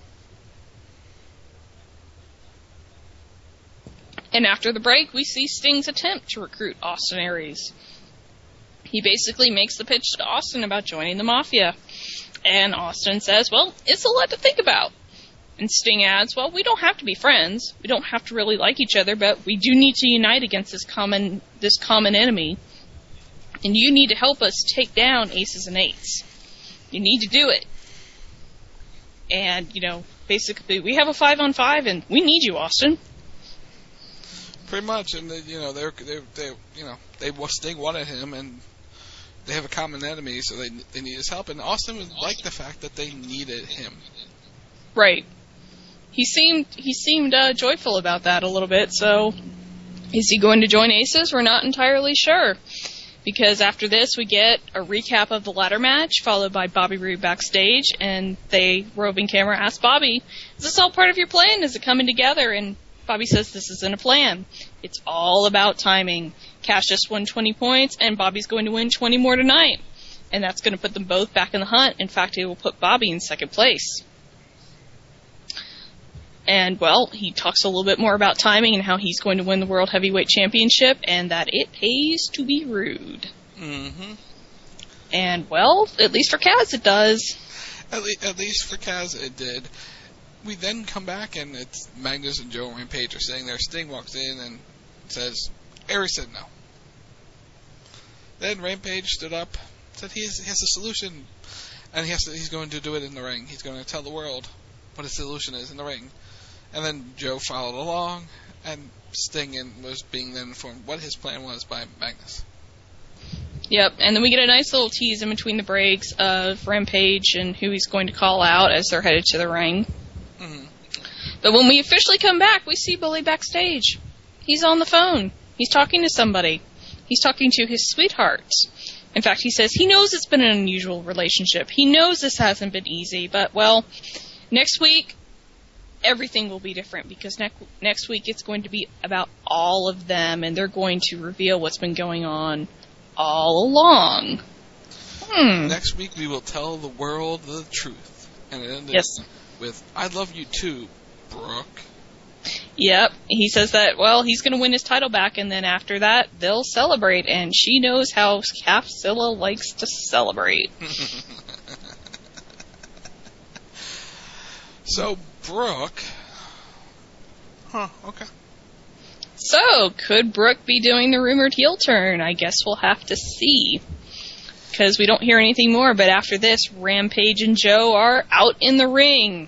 And after the break, we see Sting's attempt to recruit Austin Aries. He basically makes the pitch to Austin about joining the Mafia. And Austin says, it's a lot to think about. And Sting adds, we don't have to be friends. We don't have to really like each other, but we do need to unite against this common enemy. And you need to help us take down Aces and Eights. You need to do it. And, basically, we have a 5-on-5, and we need you, Austin. Pretty much, and Sting wanted him, and they have a common enemy, so they need his help. And Austin liked the fact that they needed him. Right. He seemed joyful about that a little bit. So, is he going to join Aces? We're not entirely sure, because after this we get a recap of the ladder match, followed by Bobby Roode backstage, and the roving camera asks Bobby, "Is this all part of your plan? Is it coming together?" And Bobby says this isn't a plan. It's all about timing. Cash just won 20 points, and Bobby's going to win 20 more tonight. And that's going to put them both back in the hunt. In fact, it will put Bobby in second place. And, he talks a little bit more about timing and how he's going to win the World Heavyweight Championship, and that it pays to be rude. Mm-hmm. And, at least for Kaz it does. At least for Kaz it did. We then come back, and it's Magnus and Joe and Rampage are sitting there. Sting walks in and says, Aries said no. Then Rampage stood up, said he has a solution, and he's going to do it in the ring. He's going to tell the world what his solution is in the ring. And then Joe followed along, and Sting was being then informed what his plan was by Magnus. Yep, and then we get a nice little tease in between the breaks of Rampage and who he's going to call out as they're headed to the ring. Mm-hmm. But when we officially come back, we see Bully backstage. He's on the phone. He's talking to somebody. He's talking to his sweetheart. In fact, he says he knows it's been an unusual relationship. He knows this hasn't been easy, but, well, next week, everything will be different because next week it's going to be about all of them, and they're going to reveal what's been going on all along. Next week we will tell the world the truth. And it ended with, I love you too, Brooke. Yep, he says that, well, he's going to win his title back, and then after that, they'll celebrate, and she knows how Capzilla likes to celebrate. So, Brooke... Huh, okay. So, could Brooke be doing the rumored heel turn? I guess we'll have to see. Because we don't hear anything more, but after this, Rampage and Joe are out in the ring.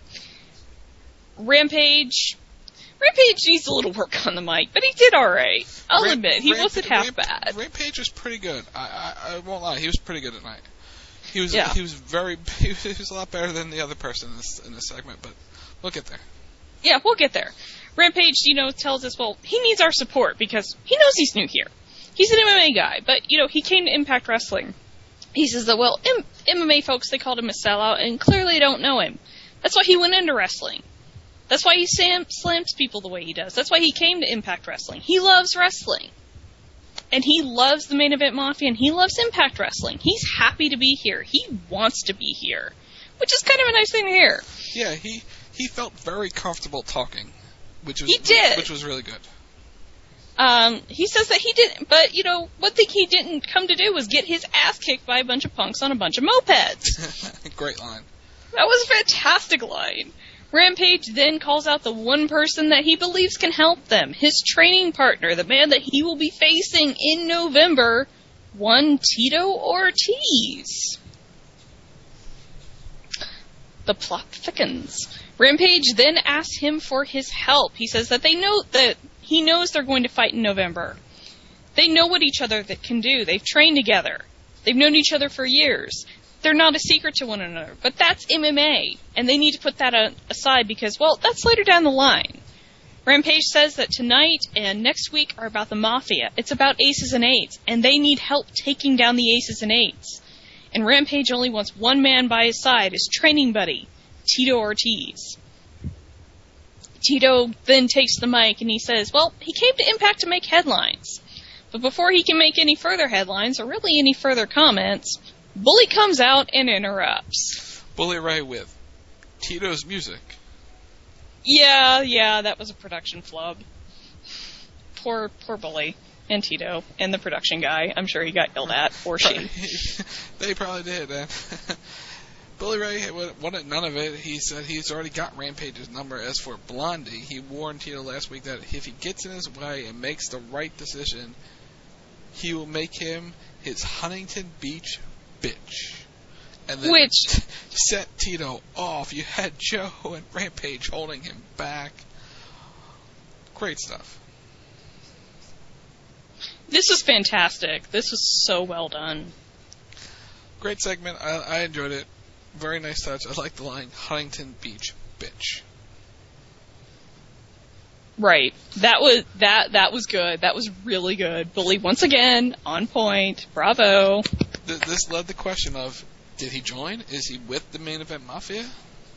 Rampage needs a little work on the mic, but he did alright. I'll admit, he wasn't half bad. Rampage was pretty good. I won't lie, he was pretty good tonight. He was a lot better than the other person in this segment, but we'll get there. Yeah, we'll get there. Rampage, tells us, well, he needs our support because he knows he's new here. He's an MMA guy, but, he came to Impact Wrestling. He says that, well, MMA folks, they called him a sellout, and clearly don't know him. That's why he went into wrestling. That's why he slams people the way he does. That's why he came to Impact Wrestling. He loves wrestling. And he loves the Main Event Mafia, and he loves Impact Wrestling. He's happy to be here. He wants to be here, which is kind of a nice thing to hear. Yeah, he felt very comfortable talking, which was really good. He says that he didn't, but, one thing he didn't come to do was get his ass kicked by a bunch of punks on a bunch of mopeds. Great line. That was a fantastic line. Rampage then calls out the one person that he believes can help them, his training partner, the man that he will be facing in November, one Tito Ortiz. The plot thickens. Rampage then asks him for his help. He says that he knows they're going to fight in November. They know what each other can do. They've trained together. They've known each other for years. They're not a secret to one another, but that's MMA, and they need to put that aside because, well, that's later down the line. Rampage says that tonight and next week are about the Mafia. It's about aces and eights, and they need help taking down the aces and eights. And Rampage only wants one man by his side, his training buddy, Tito Ortiz. Tito then takes the mic and he says, well, he came to Impact to make headlines. But before he can make any further headlines, or really any further comments, Bully comes out and interrupts. Bully Ray with Tito's music. Yeah, that was a production flub. Poor Bully and Tito and the production guy. I'm sure he got yelled at, or she. They probably did. Bully Ray wanted none of it. He said he's already got Rampage's number. As for Blondie, he warned Tito last week that if he gets in his way and makes the right decision, he will make him his Huntington Beach bitch. And then set Tito off. You had Joe and Rampage holding him back. Great stuff. This was fantastic. This was so well done. Great segment. I enjoyed it. Very nice touch. I like the line, Huntington Beach bitch. Right. That was good. That was really good. Bully, once again, on point. Bravo. This led the question of, did he join? Is he with the Main Event Mafia?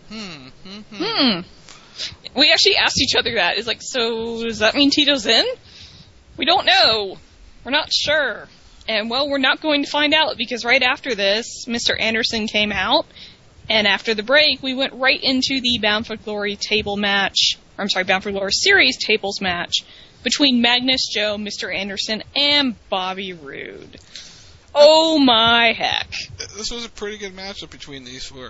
We actually asked each other that. It's like, so does that mean Tito's in? We don't know. We're not sure. And, well, we're not going to find out because right after this, Mr. Anderson came out, and after the break, we went right into the Bound for Glory Bound for Glory Series tables match between Magnus Joe, Mr. Anderson, and Bobby Roode. Oh my heck. This was a pretty good matchup between these four.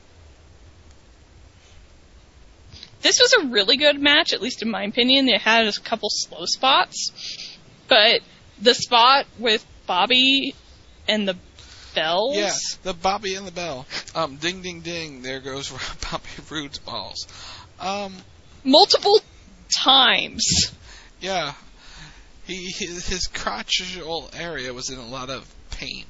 This was a really good match, at least in my opinion. It had a couple slow spots, but the spot with Bobby and the bells. Yeah, the Bobby and the bell. Ding, ding, ding. There goes Bobby Roode's balls. Multiple times. Yeah. His crotchal area was in a lot of pain.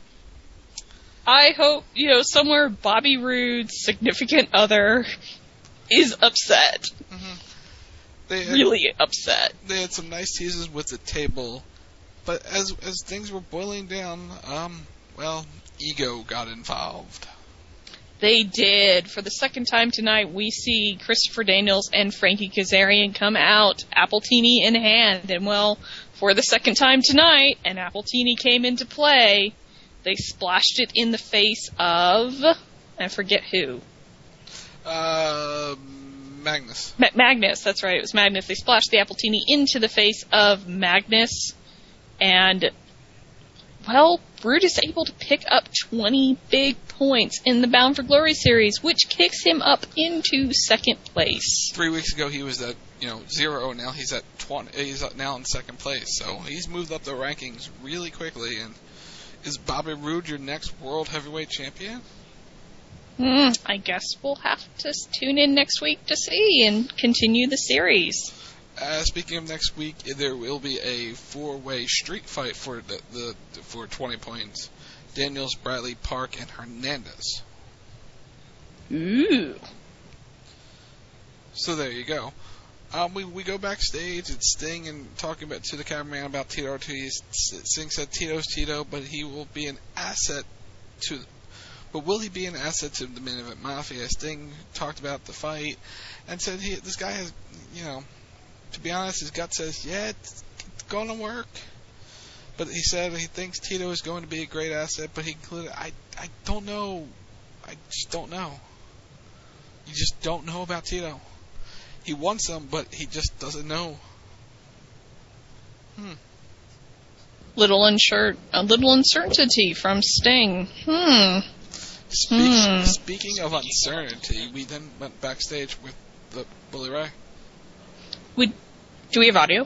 I hope, somewhere Bobby Roode's significant other is upset. Mm-hmm. Really upset. They had some nice teases with the table, But as things were boiling down, ego got involved. They did. For the second time tonight, we see Christopher Daniels and Frankie Kazarian come out, Appletini in hand. And, for the second time tonight, an Appletini came into play. They splashed it in the face of... I forget who. Magnus. Magnus, that's right. It was Magnus. They splashed the Appletini into the face of Magnus. And... Rude is able to pick up 20 big points in the Bound for Glory series, which kicks him up into second place. 3 weeks ago, he was at 0. Now he's at 20. He's now in second place, so he's moved up the rankings really quickly. And is Bobby Roode your next World Heavyweight Champion? I guess we'll have to tune in next week to see and continue the series. Speaking of next week, there will be a 4-way street fight for for 20 points. Daniels, Bradley, Park, and Hernandez. Ooh. So there you go. We go backstage. It's Sting and talking to the cameraman about Tito Ortiz. Sting said Tito's Tito, but he will be an asset to. But will he be an asset to the Main Event Mafia? Sting talked about the fight and said this guy has, to be honest, his gut says, it's going to work. But he said he thinks Tito is going to be a great asset, but he included, I don't know. I just don't know. You just don't know about Tito. He wants them, but he just doesn't know. A little uncertainty from Sting. Speaking of uncertainty, we then went backstage with the Bully Ray. Do we have audio?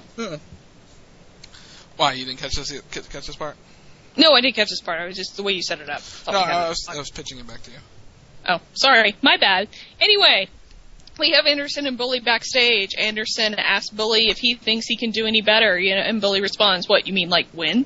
Why, you didn't catch this part? No, I didn't catch this part. I was just the way you set it up. I was pitching it back to you. Oh, sorry. My bad. Anyway, we have Anderson and Bully backstage. Anderson asks Bully if he thinks he can do any better, and Bully responds, "What, you mean like win?"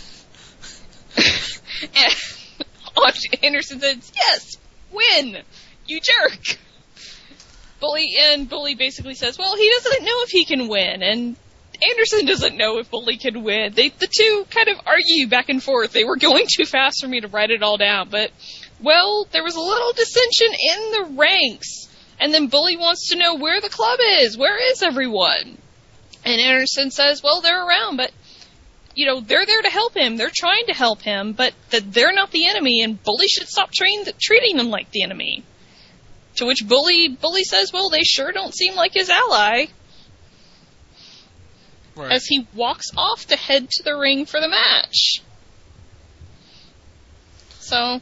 Anderson says, "Yes, win, you jerk." Bully basically says, he doesn't know if he can win, and Anderson doesn't know if Bully can win. The two kind of argue back and forth. They were going too fast for me to write it all down, but, there was a little dissension in the ranks, and then Bully wants to know where the club is. Where is everyone? And Anderson says, they're around, but, they're there to help him. They're trying to help him, but that they're not the enemy, and Bully should stop treating them like the enemy. To which Bully says, they sure don't seem like his ally. Right. As he walks off to head to the ring for the match. So,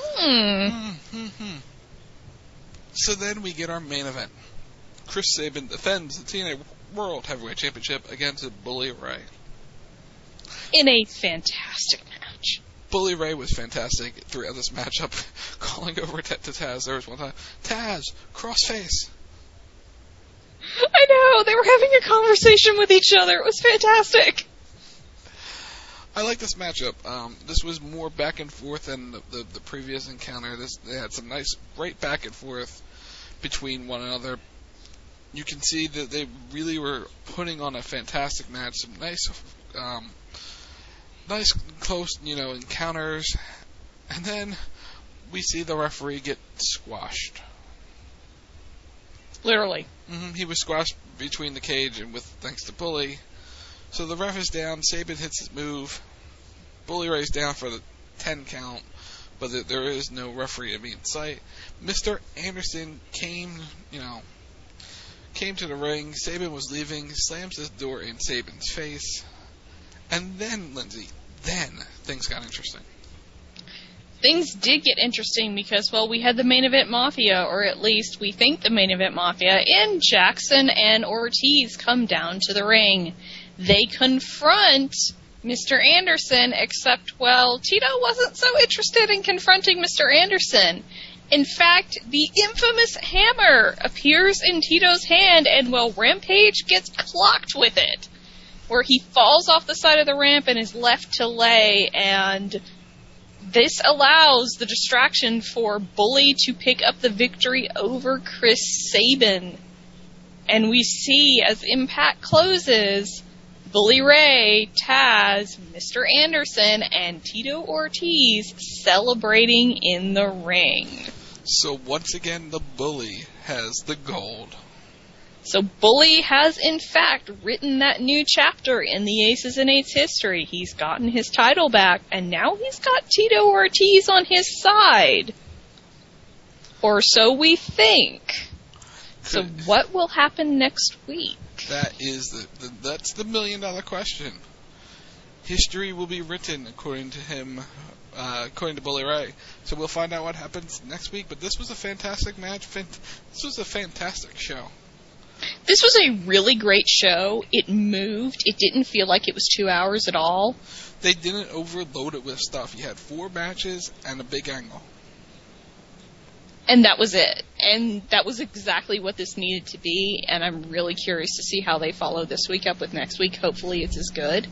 So then we get our main event. Chris Sabin defends the TNA World Heavyweight Championship against Bully Ray. In a fantastic match. Bully Ray was fantastic throughout this matchup, calling over to Taz. There was one time, Taz, crossface. I know, they were having a conversation with each other. It was fantastic. I like this matchup. This was more back and forth than the previous encounter. They had some great back and forth between one another. You can see that they really were putting on a fantastic match. Some nice close, encounters. And then we see the referee get squashed. Literally. He was squashed between the cage and thanks to Bully. So the ref is down. Sabin hits his move. Bully Ray's down for the 10 count, but there is no referee to be in sight. Mr. Anderson came to the ring. Sabin was leaving, slams his door in Sabin's face. And then, Lindsay, things got interesting. Things did get interesting because, we had the Main Event Mafia, or at least we think the Main Event Mafia, and Jackson and Ortiz come down to the ring. They confront Mr. Anderson, except, Tito wasn't so interested in confronting Mr. Anderson. In fact, the infamous hammer appears in Tito's hand, and, Rampage gets clocked with it, where he falls off the side of the ramp and is left to lay, and this allows the distraction for Bully to pick up the victory over Chris Sabin. And we see, as Impact closes, Bully Ray, Taz, Mr. Anderson, and Tito Ortiz celebrating in the ring. So once again, the Bully has the gold. So Bully has, in fact, written that new chapter in the Aces and Eights history. He's gotten his title back, and now he's got Tito Ortiz on his side. Or so we think. So what will happen next week? That is that's the million-dollar question. History will be written according to him, according to Bully Ray. So we'll find out what happens next week. But this was a fantastic match. This was a fantastic show. This was a really great show. It moved. It didn't feel like it was 2 hours at all. They didn't overload it with stuff. You had 4 matches and a big angle. And that was it. And that was exactly what this needed to be. And I'm really curious to see how they follow this week up with next week. Hopefully it's as good.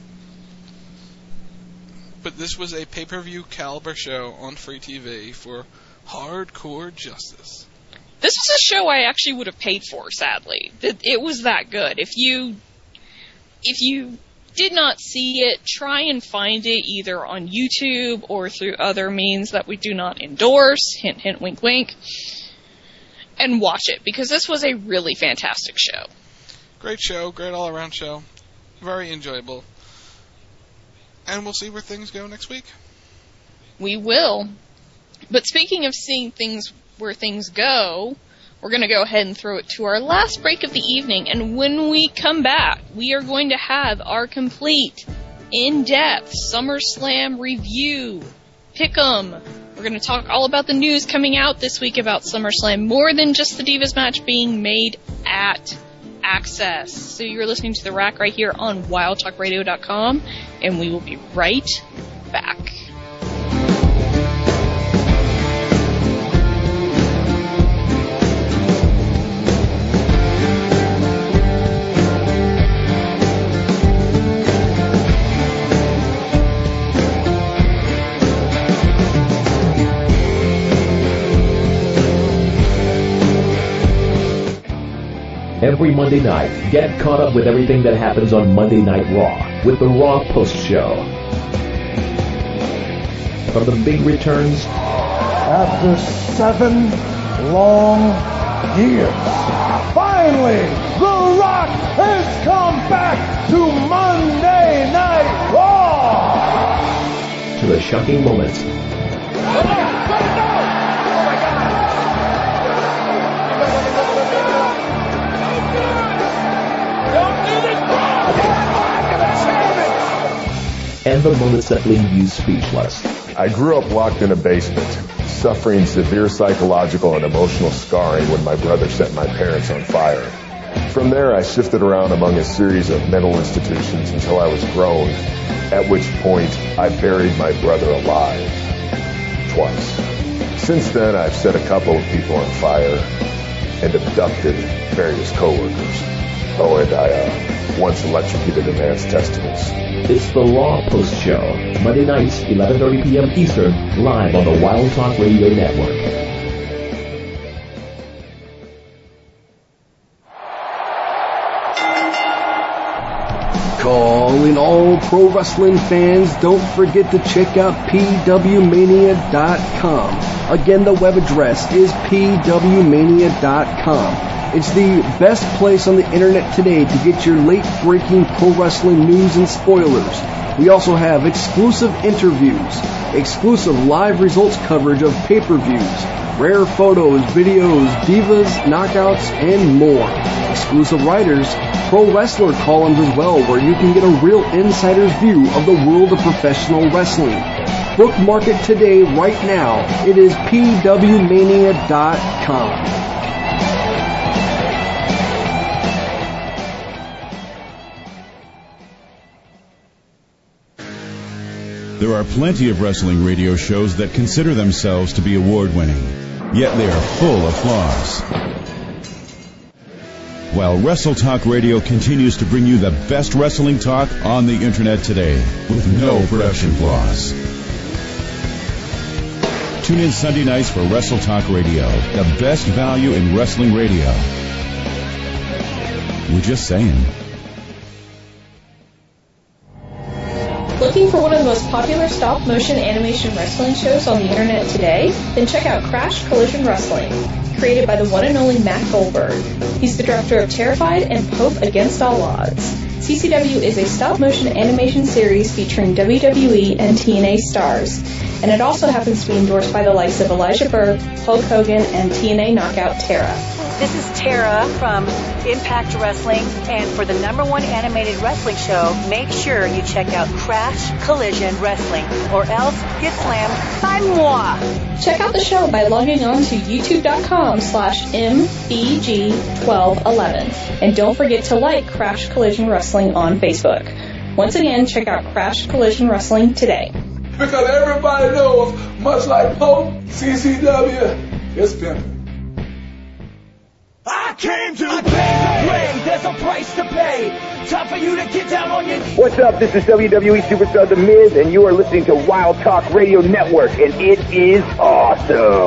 But this was a pay-per-view caliber show on free TV for hardcore justice. This was a show I actually would have paid for, sadly. It was that good. If you did not see it, try and find it either on YouTube or through other means that we do not endorse. Hint, hint, wink, wink. And watch it, because this was a really fantastic show. Great show, great all-around show. Very enjoyable. And we'll see where things go next week. We will. But speaking of seeing things where things go, we're going to go ahead and throw it to our last break of the evening, and when we come back, we are going to have our complete, in-depth SummerSlam review. Pick'em. We're going to talk all about the news coming out this week about SummerSlam, more than just the Divas match being made at Access. So you're listening to The Rack right here on WildTalkRadio.com, and we will be right back. Every Monday night, get caught up with everything that happens on Monday Night Raw with the Raw Post Show. From the big returns, After 7 long years, finally, The Rock has come back to Monday Night Raw! to the shocking moments. And the moments that leave you speechless. I grew up locked in a basement, suffering severe psychological and emotional scarring when my brother set my parents on fire. From there, I shifted around among a series of mental institutions until I was grown, at which point I buried my brother alive. Twice. Since then, I've set a couple of people on fire and abducted various coworkers. Oh, and I once electrocuted a man's testicles. It's the Raw Post Show, Monday nights, 11:30 p.m. Eastern, live on the Wild Talk Radio Network. Calling all pro wrestling fans, don't forget to check out pwmania.com. Again, the web address is pwmania.com. It's the best place on the internet today to get your late-breaking pro wrestling news and spoilers. We also have exclusive interviews, exclusive live results coverage of pay-per-views, rare photos, videos, divas, knockouts, and more. Exclusive writers, pro wrestler columns as well, where you can get a real insider's view of the world of professional wrestling. Bookmark it today, right now. It is pwmania.com. There are plenty of wrestling radio shows that consider themselves to be award-winning, yet they are full of flaws. While Wrestle Talk Radio continues to bring you the best wrestling talk on the internet today, with no production flaws. Tune in Sunday nights for Wrestle Talk Radio, the best value in wrestling radio. We're just saying. Looking for one of the most popular stop-motion animation wrestling shows on the internet today? Then check out Crash Collision Wrestling, created by the one and only Matt Goldberg. He's the director of Terrified and Pope Against All Odds. CCW is a stop-motion animation series featuring WWE and TNA stars, and it also happens to be endorsed by the likes of Elijah Burke, Hulk Hogan, and TNA knockout Tara. This is Tara from Impact Wrestling, and for the #1 animated wrestling show, make sure you check out Crash Collision Wrestling, or else get slammed by moi. Check out the show by logging on to youtube.com/MBG1211, and don't forget to like Crash Collision Wrestling on Facebook. Once again, check out Crash Collision Wrestling today. Because everybody knows, much like Pope, CCW is pimping. I came to play. There's a price to pay. Time for you to get down on your knees. What's up? This is WWE Superstar The Miz, and you are listening to Wild Talk Radio Network, and it is awesome.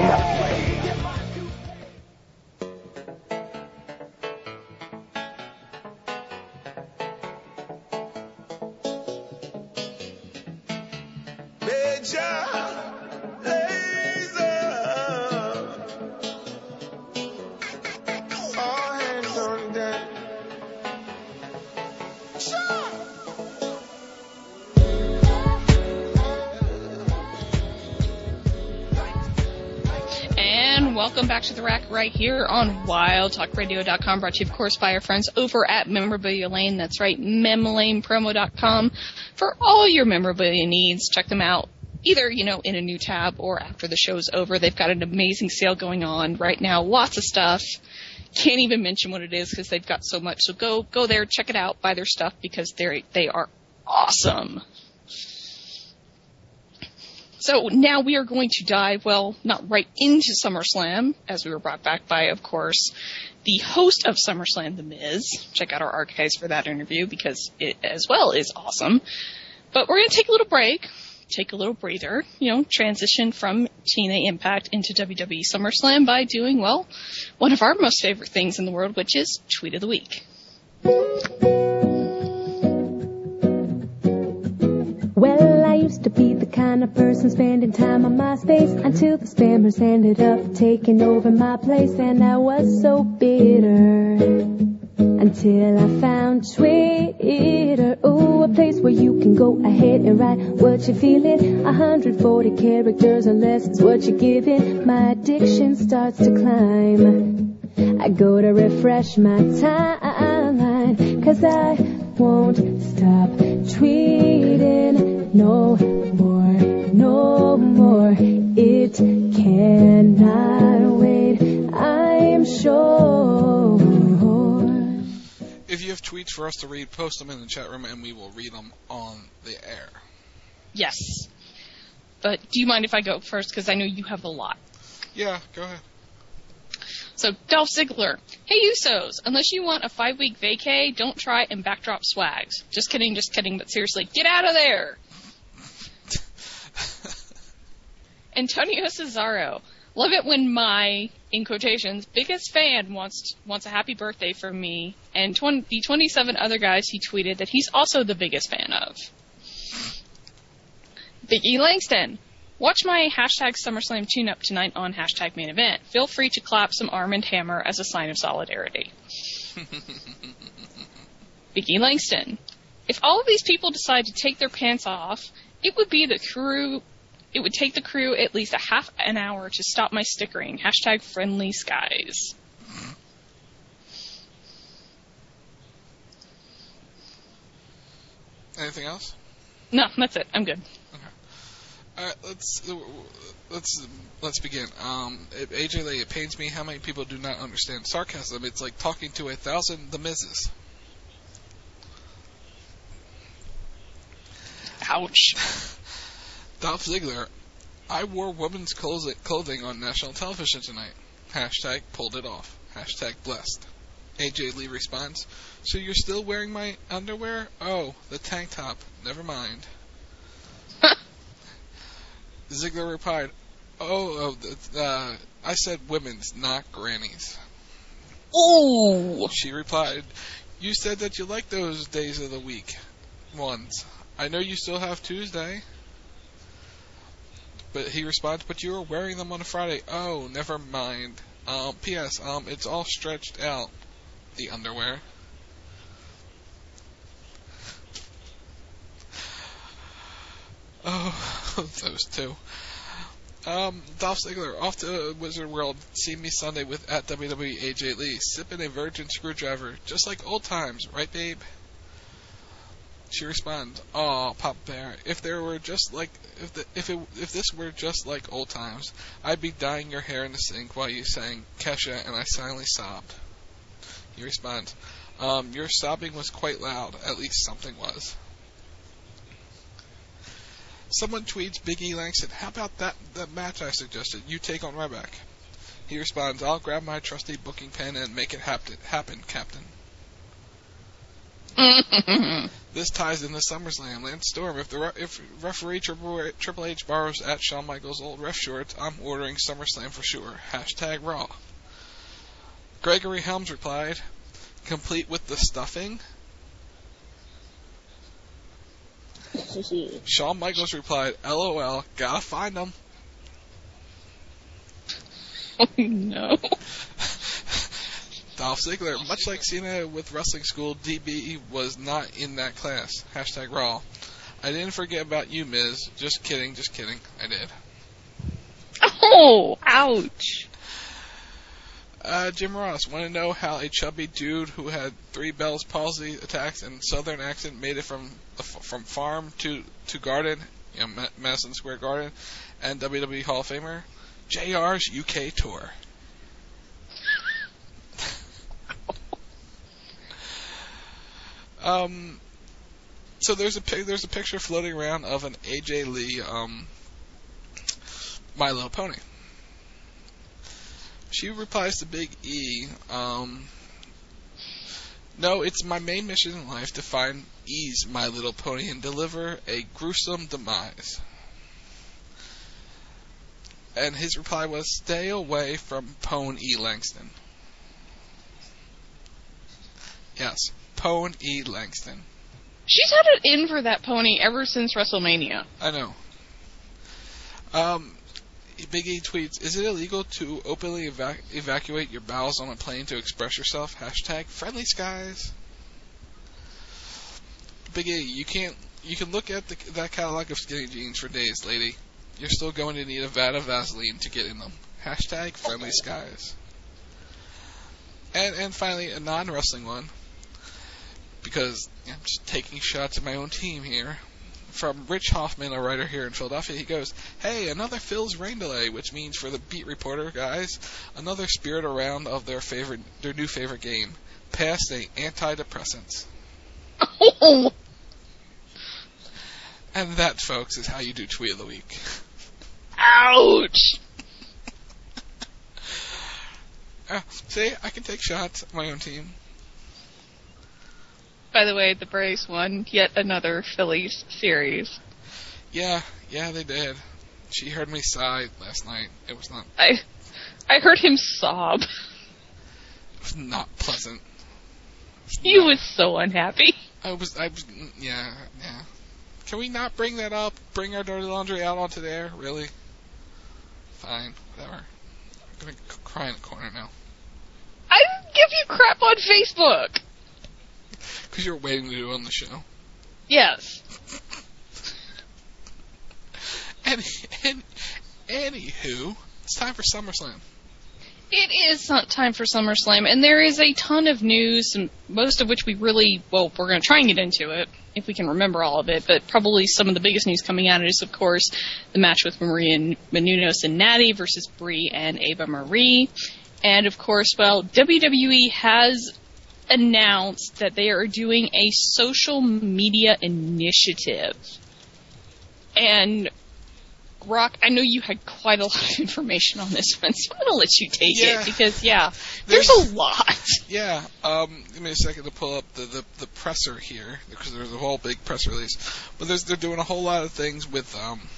Welcome back to the rack right here on WildTalkRadio.com, brought to you, of course, by our friends over at Memorabilia Lane. That's right, memlanepromo.com. For all your memorabilia needs, check them out either, in a new tab or after the show's over. They've got an amazing sale going on right now. Lots of stuff. Can't even mention what it is because they've got so much. So go there, check it out, buy their stuff because they are awesome. So now we are going to dive, not right into SummerSlam, as we were brought back by, of course, the host of SummerSlam, The Miz. Check out our archives for that interview because it, as well, is awesome. But we're going to take a little break, take a little breather, transition from TNA Impact into WWE SummerSlam by doing, one of our most favorite things in the world, which is Tweet of the Week. Well, I used to be the kind of person spending time on MySpace until the spammers ended up taking over my place, and I was so bitter until I found Twitter. Oh, a place where you can go ahead and write what you're feeling. 140 characters or less is what you're giving. My addiction starts to climb. I go to refresh my timeline, 'cause I won't stop tweeting no more. It cannot wait, I'm sure. If you have tweets for us to read, post them in the chat room and we will read them on the air. Yes. But do you mind if I go first? Because I know you have a lot. Yeah, go ahead. So, Dolph Ziggler. Hey, Usos, unless you want a 5-week vacay, don't try and backdrop swags. Just kidding, but seriously, get out of there! Antonio Cesaro. Love it when my, in quotations, biggest fan wants a happy birthday from me, and the 27 other guys he tweeted that he's also the biggest fan of. Big E Langston. Watch my hashtag SummerSlam tune-up tonight on hashtag main event. Feel free to clap some Arm & Hammer as a sign of solidarity. Big E Langston. If all of these people decide to take their pants off, it would take the crew at least a half an hour to stop my stickering. Hashtag friendly skies. Anything else? No, that's it. I'm good. All right, let's begin. AJ Lee, it pains me how many people do not understand sarcasm. It's like talking to 1,000 The Mizes. Ouch. Dolph Ziggler, I wore women's clothing on national television tonight. Hashtag pulled it off. Hashtag blessed. AJ Lee responds, so you're still wearing my underwear? Oh, the tank top. Never mind. Ziggler replied, I said women's, not grannies. Oh! She replied, you said that you like those days of the week ones. I know you still have Tuesday. But he responds, but you were wearing them on a Friday. Oh, never mind. P.S. It's all stretched out, the underwear. Oh, those two. Dolph Ziggler, off to Wizard World. See me Sunday with at WWE AJ Lee. Sipping a virgin screwdriver, just like old times, right, babe? She responds, "Aw, Papa Bear, if this were just like old times, I'd be dyeing your hair in the sink while you sang Kesha and I silently sobbed." He responds, "Your sobbing was quite loud. At least something was." Someone tweets Big E Langston, "How about that match I suggested? You take on Ryback." He responds, "I'll grab my trusty booking pen and make it happen, Captain." This ties into SummerSlam. Lance Storm, if referee Triple H borrows at Shawn Michaels' old ref shorts, I'm ordering SummerSlam for sure. #Raw. Gregory Helms replied, "Complete with the stuffing?" Shawn Michaels replied, "LOL, gotta find them." Oh no. Dolph Ziggler, much like Cena with Wrestling School, DB was not in that class. #Raw. I didn't forget about you, Miz. Just kidding. I did. Oh, ouch. Jim Ross, want to know how a chubby dude who had 3 Bell's palsy attacks and southern accent made it from farm to garden, Madison Square Garden, and WWE Hall of Famer? JR's UK tour. So there's a picture floating around of an AJ Lee My Little Pony. She replies to Big E, "No, it's my main mission in life to find E's My Little Pony and deliver a gruesome demise." And his reply was, "Stay away from Pone E. Langston." Yes, Pone E. Langston. She's had it in for that pony ever since WrestleMania. I know. Big E tweets, "Is it illegal to openly evacuate your bowels on a plane to express yourself? #friendly skies." Big E, you can look at that catalog of skinny jeans for days, lady. You're still going to need a vat of Vaseline to get in them. #friendly skies. And finally, a non-wrestling one, because I'm just taking shots at my own team here. From Rich Hoffman, a writer here in Philadelphia, he goes, "Hey, another Phil's rain delay, which means for the beat reporter guys, another spirit around of their new favorite game, pass the antidepressants." And that, folks, is how you do Tweet of the Week. Ouch! See, I can take shots at my own team. By the way, the Braves won yet another Phillies series. Yeah, they did. She heard me sigh last night. It was not... I heard him sob. It was not pleasant. He was so unhappy. Yeah. Can we not bring that up? Bring our dirty laundry out onto the air? Really? Fine, whatever. I'm gonna cry in the corner now. I didn't give you crap on Facebook! Because you're waiting to do it on the show. Yes. Anywho, it's time for SummerSlam. It is time for SummerSlam, and there is a ton of news, and most of which we're going to try and get into it, if we can remember all of it, but probably some of the biggest news coming out is, of course, the match with Maria Menounos and Natty versus Brie and Ava Marie. And, of course, WWE has announced that they are doing a social media initiative. And, Rock, I know you had quite a lot of information on this one, so I'm going to let you take it, because, there's a lot. Yeah, give me a second to pull up the presser here, because there's a whole big press release. But they're doing a whole lot of things with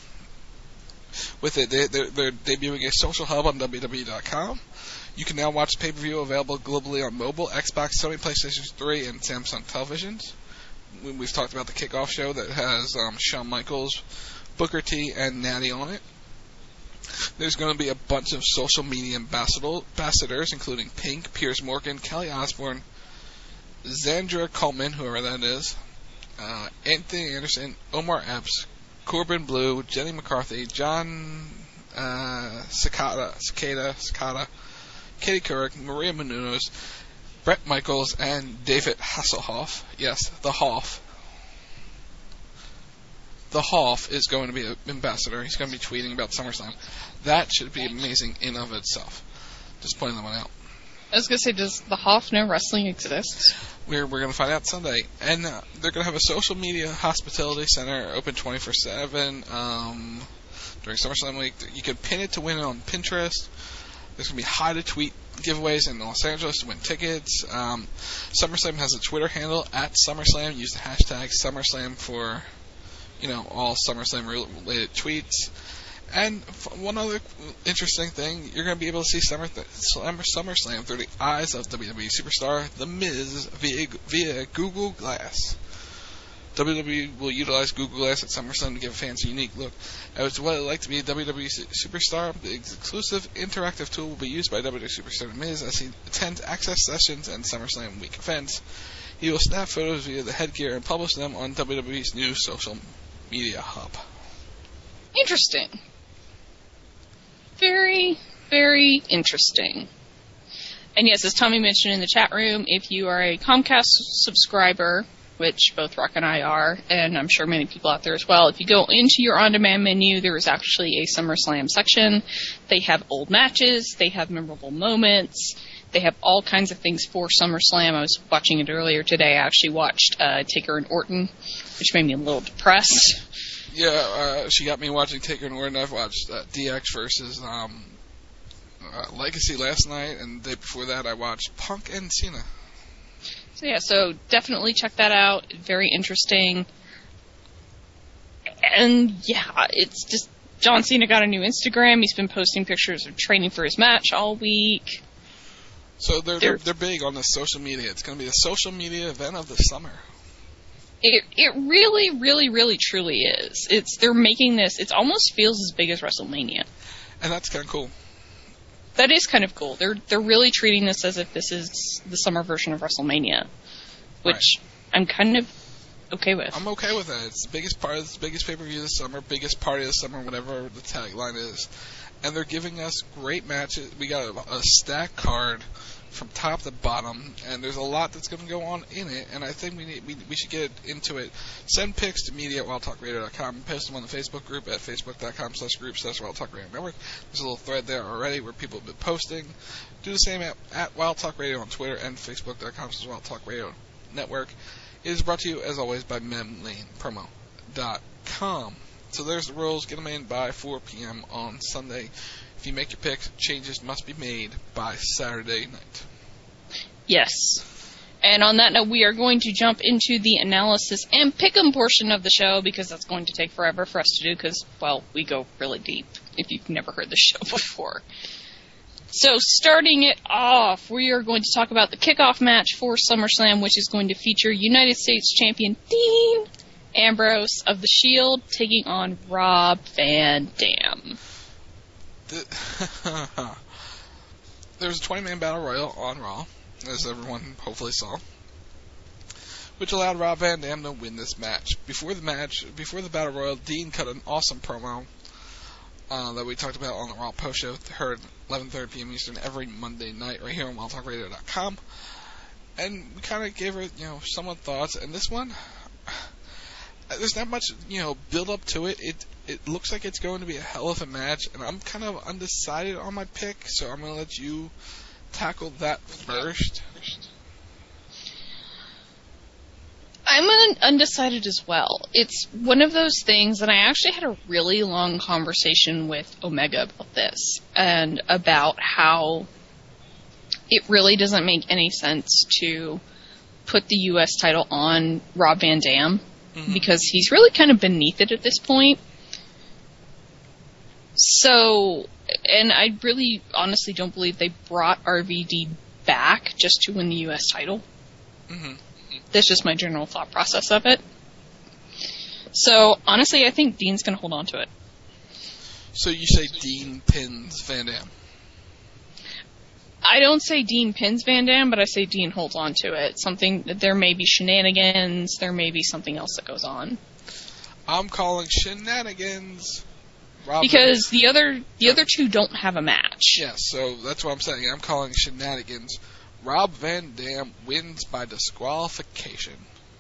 it. They're debuting a social hub on WWE.com. You can now watch pay-per-view available globally on mobile, Xbox, Sony PlayStation 3, and Samsung televisions. we've talked about the kickoff show that has Shawn Michaels, Booker T, and Natty on it. There's going to be a bunch of social media ambassadors, including Pink, Piers Morgan, Kelly Osbourne, Zandra Coleman, whoever that is, Anthony Anderson, Omar Epps, Corbin Blue, Jenny McCarthy, John Cicada, Katie Couric, Maria Menounos, Brett Michaels, and David Hasselhoff. Yes, the Hoff. The Hoff is going to be an ambassador. He's going to be tweeting about SummerSlam. That should be amazing in of itself. Just pointing that one out. I was going to say, does the Hoff know wrestling exists? We're going to find out Sunday. And they're going to have a social media hospitality center open 24/7 during SummerSlam week. You can pin it to win it on Pinterest. There's going to be how-to-tweet giveaways in Los Angeles to win tickets. SummerSlam has a Twitter handle, @SummerSlam. Use the hashtag SummerSlam for, all SummerSlam-related tweets. And one other interesting thing, you're going to be able to see SummerSlam through the eyes of WWE superstar The Miz via Google Glass. WWE will utilize Google Glass at SummerSlam to give fans a unique look at what it's like to be a WWE superstar. The exclusive interactive tool will be used by WWE superstar The Miz as he attends access sessions and SummerSlam week events. He will snap photos via the headgear and publish them on WWE's new social media hub. Interesting. Very, very interesting. And yes, as Tommy mentioned in the chat room, if you are a Comcast subscriber, which both Rock and I are, and I'm sure many people out there as well, if you go into your on-demand menu, there is actually a SummerSlam section. They have old matches, they have memorable moments, they have all kinds of things for SummerSlam. I was watching it earlier today. I actually watched Taker and Orton, which made me a little depressed. Yeah, she got me watching Taker and Orton. I've watched DX versus Legacy last night, and the day before that I watched Punk and Cena. So definitely check that out. Very interesting. And yeah, it's just John Cena got a new Instagram. He's been posting pictures of training for his match all week. So they're big on the social media. It's going to be the social media event of the summer. It really, really, really, truly is. They're making this. It almost feels as big as WrestleMania. And that's kind of cool. That is kind of cool. They're really treating this as if this is the summer version of WrestleMania, which I'm kind of okay with. I'm okay with that. It's the biggest part. It's the biggest pay-per-view this summer, biggest party this summer, whatever the tagline is. And they're giving us great matches. We got a stacked card from top to bottom, and there's a lot that's going to go on in it, and I think we should get into it. Send pics to media@wildtalkradio.com, post them on the Facebook group at facebook.com/group/wildtalkradio network. There's a little thread there already where people have been posting. Do the same at Wild Talk Radio on Twitter and facebook.com/wildtalkradio network. It is brought to you, as always, by memlanepromo.com. So there's the rules. Get them in by 4 p.m. on Sunday. If you make your picks, changes must be made by Saturday night. Yes. And on that note, we are going to jump into the analysis and pick'em portion of the show, because that's going to take forever for us to do because, well, we go really deep if you've never heard the show before. So starting it off, we are going to talk about the kickoff match for SummerSlam, which is going to feature United States Champion Dean Ambrose of The Shield taking on Rob Van Dam. There was a 20-man battle royal on Raw, as everyone hopefully saw, which allowed Rob Van Dam to win this match. Before the battle royal, Dean cut an awesome promo that we talked about on the Raw post show, heard 11:30 p.m. Eastern every Monday night right here on WildTalkRadio.com, and we kind of gave her somewhat thoughts. And this one, there's not much build up to it. It looks like it's going to be a hell of a match, and I'm kind of undecided on my pick, so I'm going to let you tackle that first. I'm undecided as well. It's one of those things, and I actually had a really long conversation with Omega about this, and about how it really doesn't make any sense to put the U.S. title on Rob Van Dam, because he's really kind of beneath it at this point. So, and I really honestly don't believe they brought RVD back just to win the U.S. title. That's just my general thought process of it. So, honestly, I think Dean's going to hold on to it. So you say Dean pins Van Dam? I don't say Dean pins Van Dam, but I say Dean holds on to it. There may be shenanigans, there may be something else that goes on. I'm calling shenanigans. Because the other two don't have a match. Yeah, so that's what I'm saying. I'm calling shenanigans. Rob Van Dam wins by disqualification.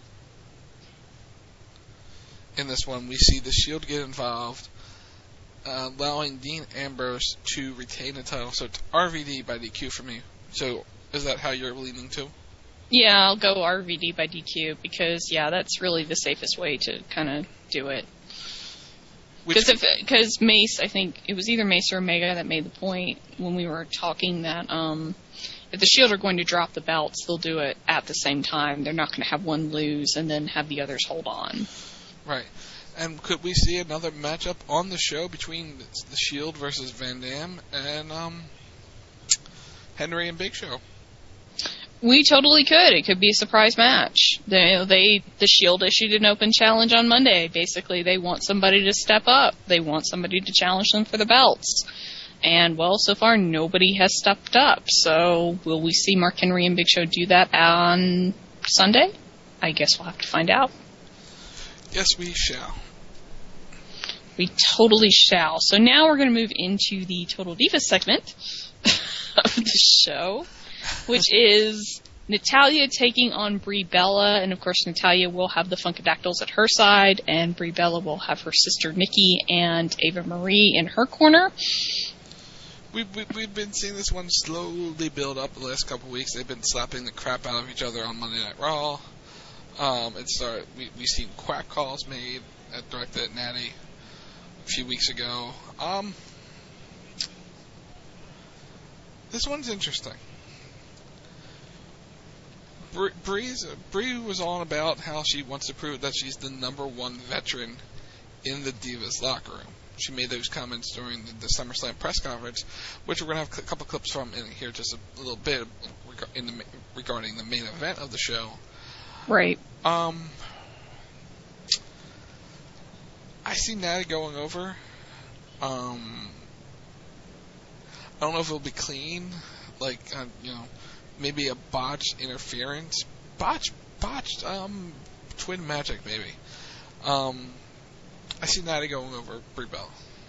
In this one, we see the Shield get involved, allowing Dean Ambrose to retain the title. So it's RVD by DQ for me. So is that how you're leaning to? Yeah, I'll go RVD by DQ because, that's really the safest way to kind of do it. Because Mace, I think it was either Mace or Omega that made the point when we were talking that if the Shield are going to drop the belts, they'll do it at the same time. They're not going to have one lose and then have the others hold on. Right. And could we see another matchup on the show between the Shield versus Van Dam and Henry and Big Show? We totally could. It could be a surprise match. The Shield issued an open challenge on Monday. Basically, they want somebody to step up. They want somebody to challenge them for the belts. And, well, so far nobody has stepped up. So will we see Mark Henry and Big Show do that on Sunday? I guess we'll have to find out. Yes, we shall. We totally shall. So now we're going to move into the Total Divas segment of the show, which is Natalya taking on Brie Bella, and of course Natalya will have the Funkadactyls at her side, and Brie Bella will have her sister Nikki and Ava Marie in her corner. We've been seeing this one slowly build up the last couple of weeks. They've been slapping the crap out of each other on Monday Night Raw. We've seen quack calls made directed at Natty a few weeks ago. This one's interesting. Brie was on about how she wants to prove that she's the number one veteran in the Divas locker room. She made those comments during the SummerSlam press conference, which we're going to have a couple clips from in here just a little bit regarding the main event of the show. Right. I see Natty going over. I don't know if it'll be clean, maybe a botched interference, botched twin magic maybe. I see Natty going over Brie Bella.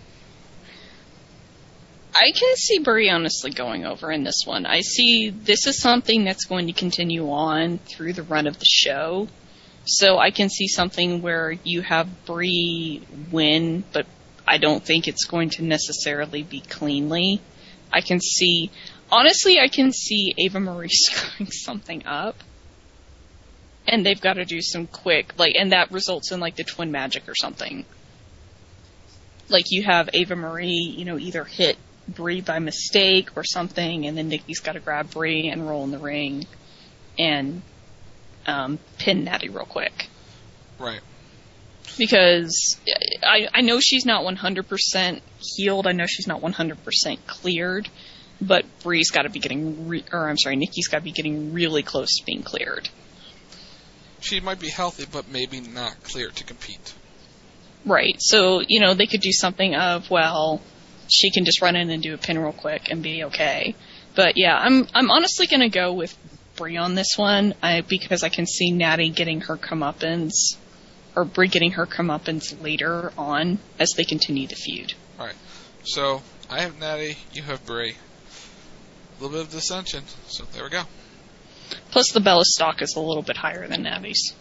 I can see Brie honestly going over in this one. I see this is something that's going to continue on through the run of the show. So I can see something where you have Brie win, but I don't think it's going to necessarily be cleanly. I can see Ava Marie screwing something up. And they've got to do some quick, and that results in, the twin magic or something. You have Ava Marie, either hit Brie by mistake or something, and then Nikki's got to grab Brie and roll in the ring and pin Natty real quick. Right. Because I know she's not 100% healed. I know she's not 100% cleared, but Brie's got to be Nikki's got to be getting really close to being cleared. She might be healthy, but maybe not clear to compete. Right. So, they could do something of, she can just run in and do a pin real quick and be okay. But yeah, I'm honestly going to go with Brie on this one, because I can see Natty getting her comeuppance, or Brie getting her comeuppance later on as they continue the feud. Alright. So, I have Natty, you have Brie. A little bit of dissension, so there we go. Plus the Bella stock is a little bit higher than Natty's.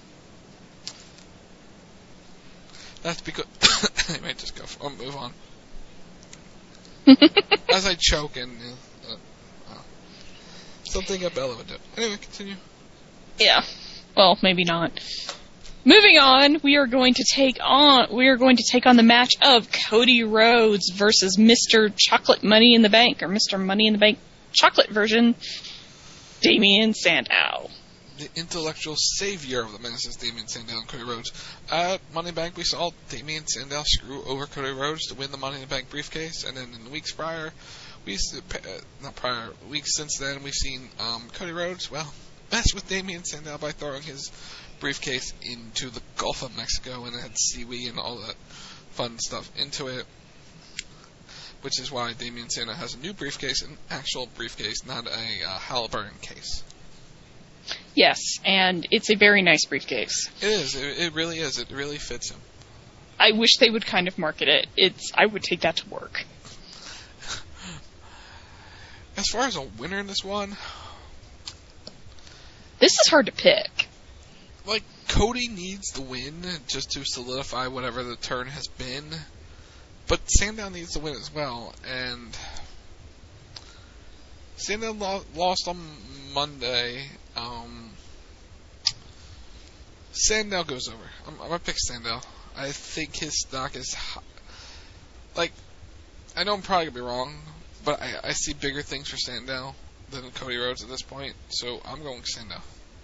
That's because... I might just move on. As I choke and... something a Bella would do. Anyway, continue. Yeah. Well, maybe not. Moving on, we are going to take on the match of Cody Rhodes versus Mr. Chocolate Money in the Bank, or Mr. Money in the Bank chocolate version, Damien Sandow. The intellectual savior of the Menaces, Damien Sandow and Cody Rhodes. At Money in the Bank, we saw Damien Sandow screw over Cody Rhodes to win the Money in the Bank briefcase, and then in the weeks since then, we've seen Cody Rhodes, mess with Damien Sandow by throwing his briefcase into the Gulf of Mexico, and it had seaweed and all that fun stuff into it, which is why Damien Sandow has a new briefcase, an actual briefcase, not a Halliburton case. Yes, and it's a very nice briefcase. It is. It really is. It really fits him. I wish they would kind of market it. I would take that to work. As far as a winner in this one, this is hard to pick. Like, Cody needs the win just to solidify whatever the turn has been, but Sandow needs the win as well, and Sandow lost on Monday. Sandow goes over. I'm going to pick Sandow. I think his stock is high. Like, I know I'm probably going to be wrong, but I see bigger things for Sandow than Cody Rhodes at this point, so I'm going Sandow.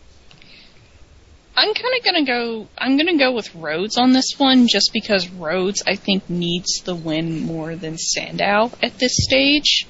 I'm gonna go with Rhodes on this one, just because Rhodes, I think, needs the win more than Sandow at this stage.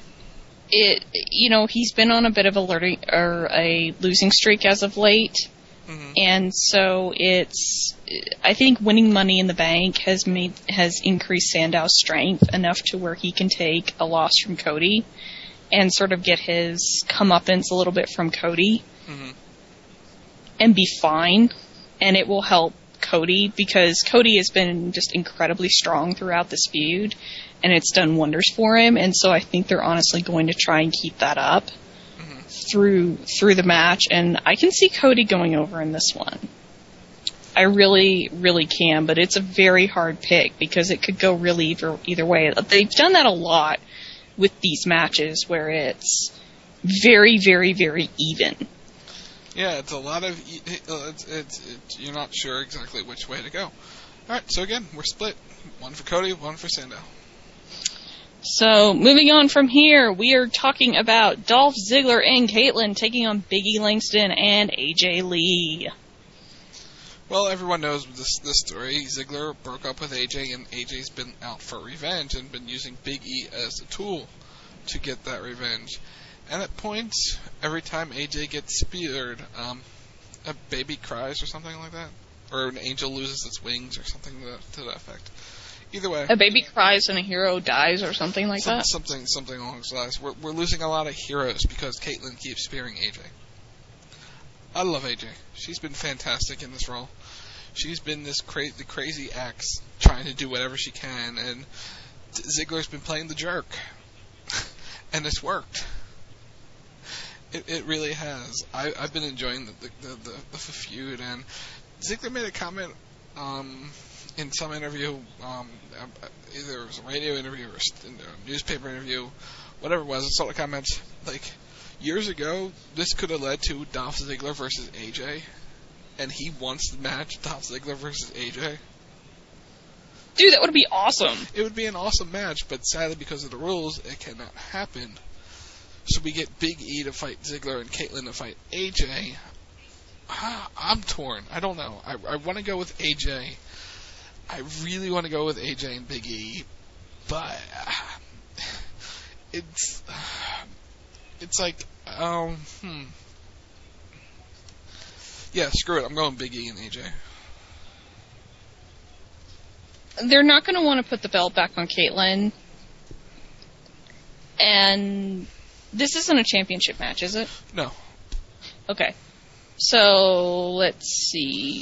He's been on a bit of a losing streak as of late, and so I think winning Money in the Bank has increased Sandow's strength enough to where he can take a loss from Cody and sort of get his comeuppance a little bit from Cody. And be fine, and it will help Cody, because Cody has been just incredibly strong throughout this feud, and it's done wonders for him, and so I think they're honestly going to try and keep that up through the match, and I can see Cody going over in this one. I really, really can, but it's a very hard pick, because it could go really either way. They've done that a lot with these matches, where it's very, very, very even. Yeah, it's a lot of... you're not sure exactly which way to go. Alright, so again, we're split. One for Cody, one for Sandow. So, moving on from here, we are talking about Dolph Ziggler and Kaitlyn taking on Big E Langston and AJ Lee. Well, everyone knows this story. Ziggler broke up with AJ, and AJ's been out for revenge and been using Big E as a tool to get that revenge. And at points, every time AJ gets speared, a baby cries or something like that. Or an angel loses its wings or something to that effect. Either way. A baby cries and a hero dies or something like that? Something along those lines. We're losing a lot of heroes because Kaitlyn keeps spearing AJ. I love AJ. She's been fantastic in this role. She's been the crazy ex trying to do whatever she can, and Ziggler's been playing the jerk. And it's worked. It really has. I've been enjoying the feud, and Ziggler made a comment in some interview, either it was a radio interview or a newspaper interview, whatever it was. I saw the comments like years ago. This could have led to Dolph Ziggler versus AJ, and he wants the match Dolph Ziggler versus AJ. Dude, that would be awesome. It would be an awesome match, but sadly because of the rules, it cannot happen. So we get Big E to fight Ziggler and Kaitlyn to fight AJ. I'm torn. I don't know. I want to go with AJ. I really want to go with AJ and Big E, but it's like, yeah, screw it. I'm going Big E and AJ. They're not going to want to put the belt back on Kaitlyn, and this isn't a championship match, is it? No. Okay. So, let's see.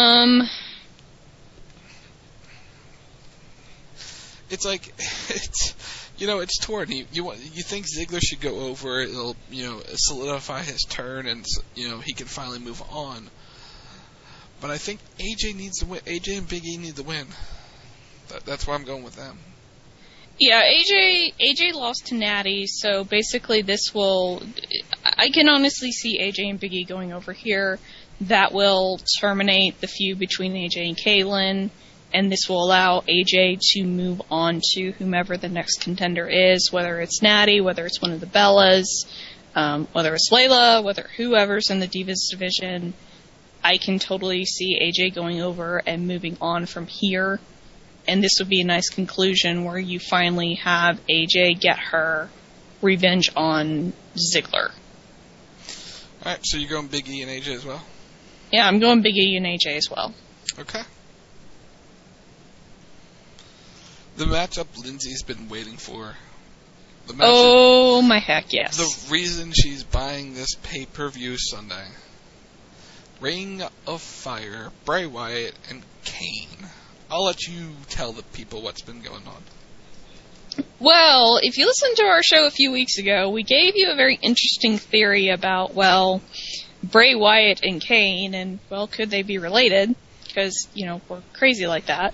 It's like, it's torn. You think Ziggler should go over, it'll, solidify his turn, and, he can finally move on. But I think AJ needs to win. AJ and Big E need to win. That's why I'm going with them. Yeah, AJ lost to Natty, so basically I can honestly see AJ and Big E going over here. That will terminate the feud between AJ and Kaitlyn, and this will allow AJ to move on to whomever the next contender is, whether it's Natty, whether it's one of the Bellas, whether it's Layla, whether whoever's in the Divas division. I can totally see AJ going over and moving on from here. And this would be a nice conclusion where you finally have AJ get her revenge on Ziggler. Alright, so you're going Big E and AJ as well? Yeah, I'm going Big E and AJ as well. Okay. The matchup Lindsay's been waiting for. Oh, my heck, yes. The reason she's buying this pay-per-view Sunday. Ring of Fire, Bray Wyatt, and Kane. I'll let you tell the people what's been going on. Well, if you listened to our show a few weeks ago, we gave you a very interesting theory about, well, Bray Wyatt and Kane, and, well, could they be related? Because, we're crazy like that.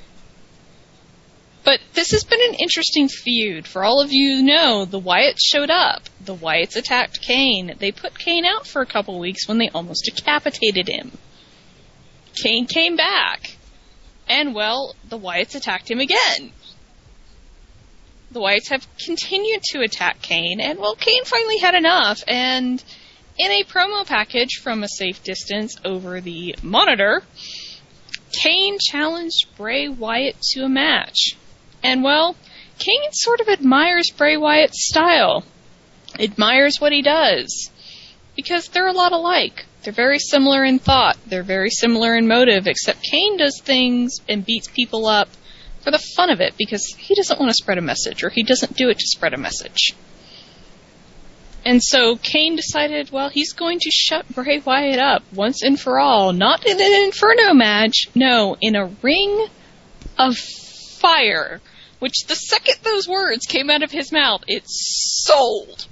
But this has been an interesting feud. For all of you who know, the Wyatts showed up. The Wyatts attacked Kane. They put Kane out for a couple weeks when they almost decapitated him. Kane came back. And, well, the Wyatts attacked him again. The Wyatts have continued to attack Kane, and, well, Kane finally had enough, and in a promo package from a safe distance over the monitor, Kane challenged Bray Wyatt to a match. And, well, Kane sort of admires Bray Wyatt's style, admires what he does, because they're a lot alike. They're very similar in thought, they're very similar in motive, except Kane does things and beats people up for the fun of it, because he doesn't want to spread a message, or he doesn't do it to spread a message. And so Kane decided, well, he's going to shut Bray Wyatt up once and for all, not in an Inferno match, no, in a Ring of Fire, which the second those words came out of his mouth, it's sold.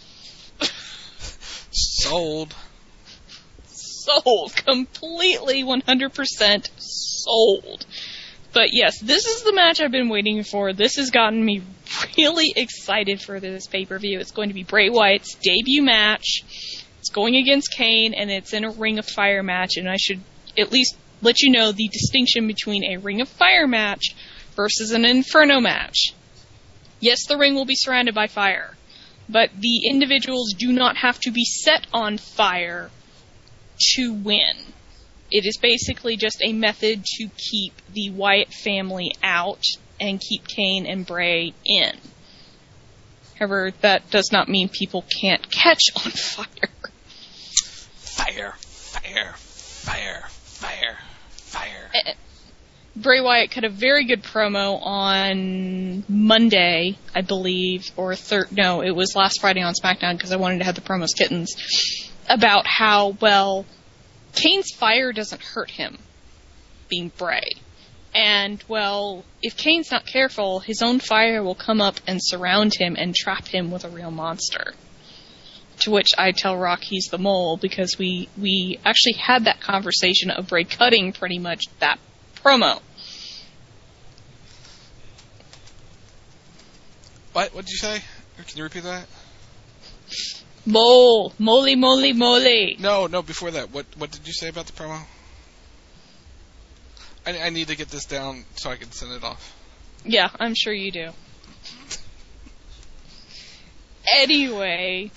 Sold. Sold. Completely 100% sold. But yes, this is the match I've been waiting for. This has gotten me really excited for this pay-per-view. It's going to be Bray Wyatt's debut match. It's going against Kane, and it's in a Ring of Fire match, and I should at least let you know the distinction between a Ring of Fire match versus an Inferno match. Yes, the ring will be surrounded by fire, but the individuals do not have to be set on fire to win. It is basically just a method to keep the Wyatt family out and keep Kane and Bray in. However, that does not mean people can't catch on fire. Fire, fire, fire, fire, fire. Bray Wyatt cut a very good promo on Monday, I believe, or no, it was last Friday on SmackDown because I wanted to have the promos kittens, about how, well, Kane's fire doesn't hurt him, being Bray. And, well, if Kane's not careful, his own fire will come up and surround him and trap him with a real monster. To which I tell Rock he's the mole, because we actually had that conversation of Bray cutting pretty much that promo. What did you say? Can you repeat that? Mole. Moly, moly, moly. No, before that. What did you say about the promo? I need to get this down so I can send it off. Yeah, I'm sure you do. Anyway.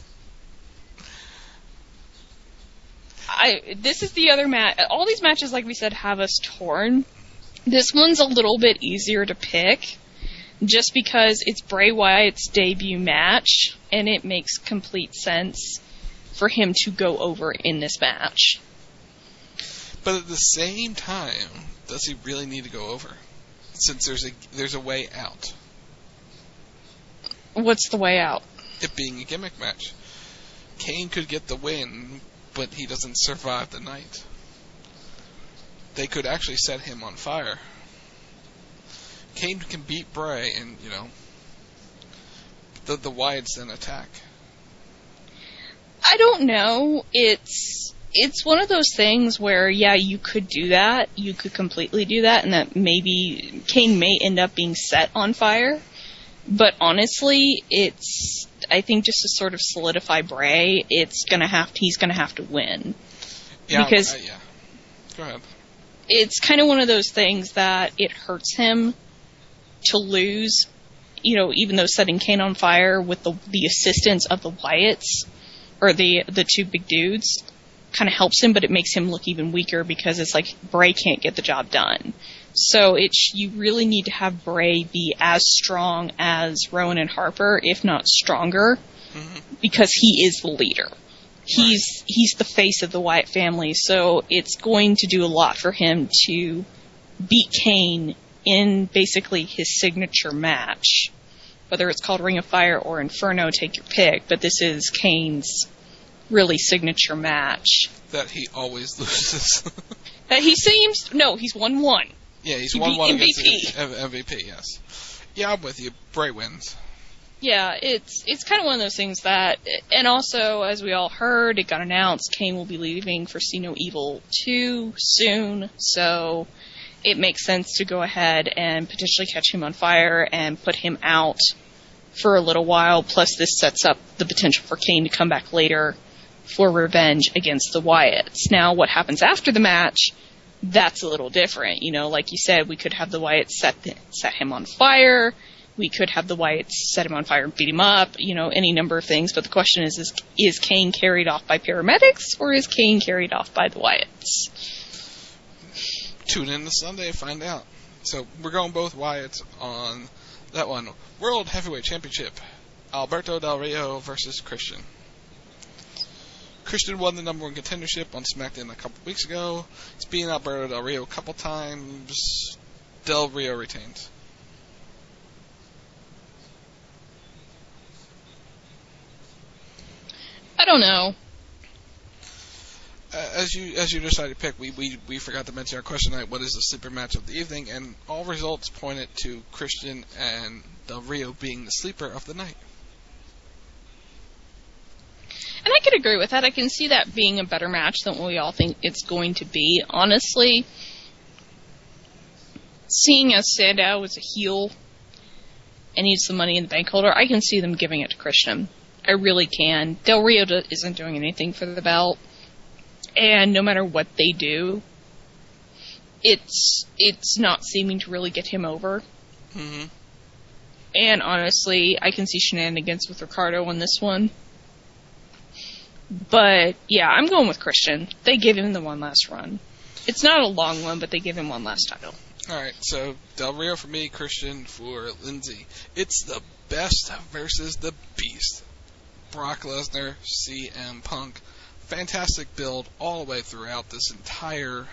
This is the other match. All these matches, like we said, have us torn. This one's a little bit easier to pick, just because it's Bray Wyatt's debut match, and it makes complete sense for him to go over in this match. But at the same time, does he really need to go over? Since there's a way out. What's the way out? It being a gimmick match. Kane could get the win, but he doesn't survive the night. They could actually set him on fire. Kane can beat Bray, and, the Wyatts then attack. I don't know. It's one of those things where, yeah, you could do that. You could completely do that, and that maybe Kane may end up being set on fire. But honestly, I think just to sort of solidify Bray, he's gonna have to win. Yeah, because yeah. Go ahead. It's kind of one of those things that it hurts him to lose, even though setting Kane on fire with the assistance of the Wyatts, or the two big dudes, kind of helps him, but it makes him look even weaker because it's like Bray can't get the job done. So you really need to have Bray be as strong as Rowan and Harper, if not stronger, because he is the leader. He's the face of the Wyatt family, so it's going to do a lot for him to beat Kane in basically his signature match. Whether it's called Ring of Fire or Inferno, take your pick, but this is Kane's really signature match. That he always loses. He's 1-1. Yeah, he's 1-1 against MVP, yes. Yeah, I'm with you. Bray wins. Yeah, it's kind of one of those things that, and also, as we all heard, it got announced, Kane will be leaving for See No Evil 2 soon, so it makes sense to go ahead and potentially catch him on fire and put him out for a little while, plus this sets up the potential for Kane to come back later for revenge against the Wyatts. Now, what happens after the match, that's a little different. You know, like you said, we could have the Wyatts set him on fire. We could have the Wyatts set him on fire and beat him up, you know, any number of things. But the question is Kane carried off by paramedics or is Kane carried off by the Wyatts? Tune in this Sunday to find out. So we're going both Wyatts on that one. World Heavyweight Championship. Alberto Del Rio versus Christian. Christian won the number one contendership on SmackDown a couple weeks ago. He's beaten Alberto Del Rio a couple times. Del Rio retains. I don't know. As you decided to pick, we forgot to mention our question tonight, what is the sleeper match of the evening, and all results pointed to Christian and Del Rio being the sleeper of the night. And I could agree with that. I can see that being a better match than what we all think it's going to be. Honestly, seeing as Sandow was a heel and he's the Money in the Bank holder, I can see them giving it to Christian. I really can. Del Rio isn't doing anything for the belt. And no matter what they do, it's not seeming to really get him over. Mm-hmm. And honestly, I can see shenanigans with Ricardo on this one. But, yeah, I'm going with Christian. They give him the one last run. It's not a long one, but they give him one last title. Alright, so Del Rio for me, Christian for Lindsay. It's the best versus the beast. Brock Lesnar, CM Punk. Fantastic build all the way throughout this entire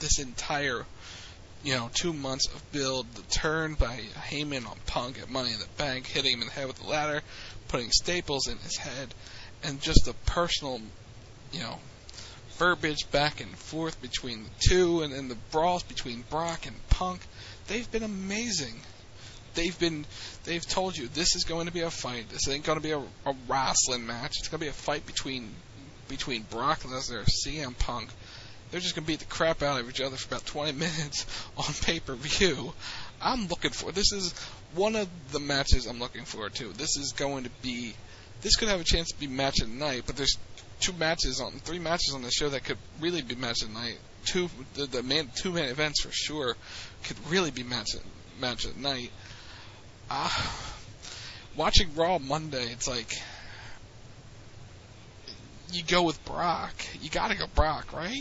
2 months of build. The turn by Heyman on Punk at Money in the Bank, hitting him in the head with the ladder, putting staples in his head, and just the personal, verbiage back and forth between the two, and then the brawls between Brock and Punk. They've been amazing. They've told you this is going to be a fight. This ain't going to be a wrestling match. It's going to be a fight between Brock Lesnar and CM Punk. They're just going to beat the crap out of each other for about 20 minutes on pay-per-view. This is one of the matches I'm looking forward to. This could have a chance to be match of the night, but there's 3 matches on the show that could really be match of the night. Two main events for sure could really be match of the night. Watching Raw Monday, it's like you go with Brock. You gotta go Brock, right?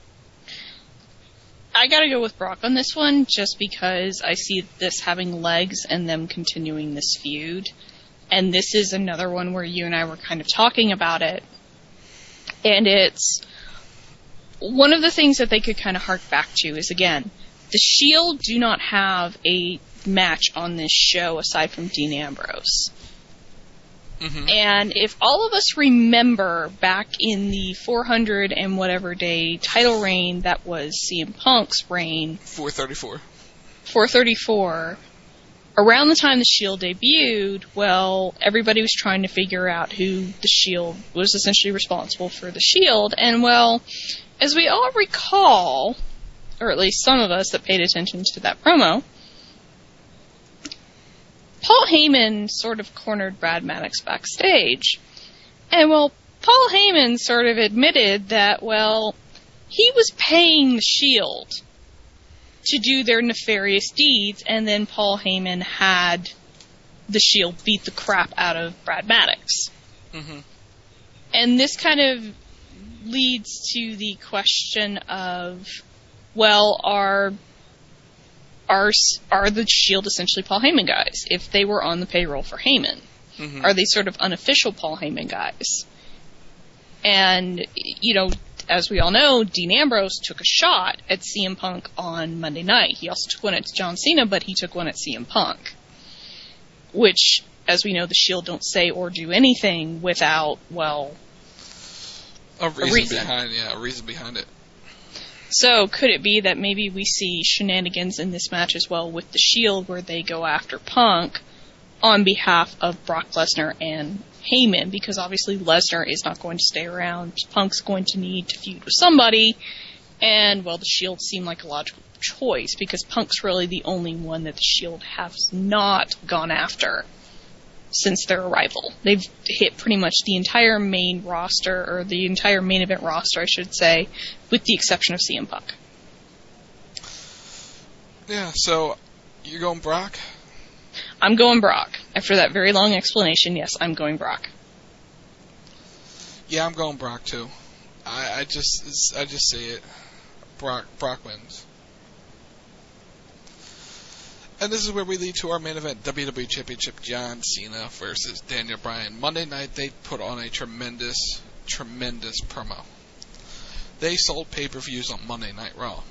I gotta go with Brock on this one, just because I see this having legs and them continuing this feud. And this is another one where you and I were kind of talking about it. And it's one of the things that they could kind of hark back to is, again, the Shield do not have a match on this show aside from Dean Ambrose. Mm-hmm. And if all of us remember back in the 400 and whatever day title reign that was CM Punk's reign, 434, around the time the Shield debuted, well, everybody was trying to figure out who the Shield was essentially responsible for the Shield. And, well, as we all recall, or at least some of us that paid attention to that promo, Paul Heyman sort of cornered Brad Maddox backstage. And, well, Paul Heyman sort of admitted that, well, he was paying the Shield to do their nefarious deeds, and then Paul Heyman had the Shield beat the crap out of Brad Maddox. Mm-hmm. And this kind of leads to the question of, well, are the Shield essentially Paul Heyman guys? If they were on the payroll for Heyman, mm-hmm. Are they sort of unofficial Paul Heyman guys? And, as we all know, Dean Ambrose took a shot at CM Punk on Monday night. He also took one at John Cena, but he took one at CM Punk. Which, as we know, the Shield don't say or do anything without, a reason behind it. So, could it be that maybe we see shenanigans in this match as well with the Shield, where they go after Punk on behalf of Brock Lesnar and Heyman? Because obviously Lesnar is not going to stay around. Punk's going to need to feud with somebody. And, the Shield seem like a logical choice, because Punk's really the only one that the Shield has not gone after since their arrival. They've hit pretty much the entire main roster, or the entire main event roster, I should say, with the exception of CM Punk. Yeah, so you're going Brock? I'm going Brock. After that very long explanation, yes, I'm going Brock. Yeah, I'm going Brock too. I just see it. Brock wins. And this is where we lead to our main event, WWE Championship, John Cena versus Daniel Bryan. Monday night, they put on a tremendous promo. They sold pay-per-views on Monday Night Raw.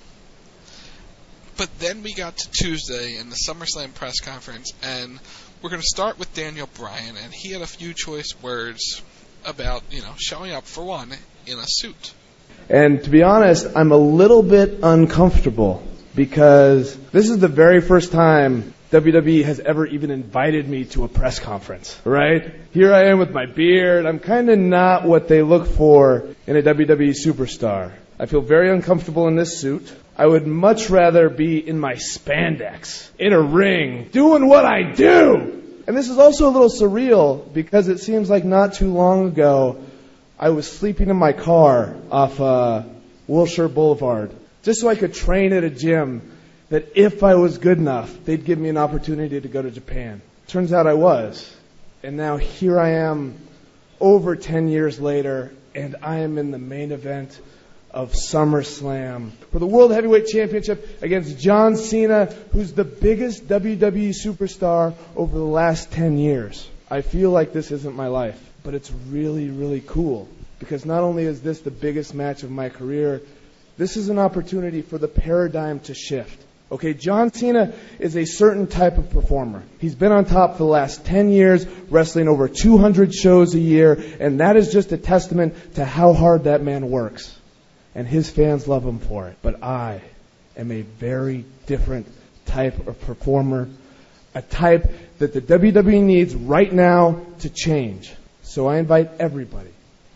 But then we got to Tuesday in the SummerSlam press conference, and we're going to start with Daniel Bryan, and he had a few choice words about, showing up, for one, in a suit. And to be honest, I'm a little bit uncomfortable, because this is the very first time WWE has ever even invited me to a press conference, right? Here I am with my beard. I'm kind of not what they look for in a WWE superstar. I feel very uncomfortable in this suit. I would much rather be in my spandex, in a ring, doing what I do. And this is also a little surreal, because it seems like not too long ago, I was sleeping in my car off Wilshire Boulevard, just so I could train at a gym that if I was good enough, they'd give me an opportunity to go to Japan. Turns out I was. And now here I am over 10 years later, and I am in the main event of SummerSlam for the World Heavyweight Championship against John Cena, who's the biggest WWE superstar over the last 10 years. I feel like this isn't my life, but it's really, really cool, because not only is this the biggest match of my career, this is an opportunity for the paradigm to shift. Okay, John Cena is a certain type of performer. He's been on top for the last 10 years, wrestling over 200 shows a year, and that is just a testament to how hard that man works. And his fans love him for it. But I am a very different type of performer, a type that the WWE needs right now to change. So I invite everybody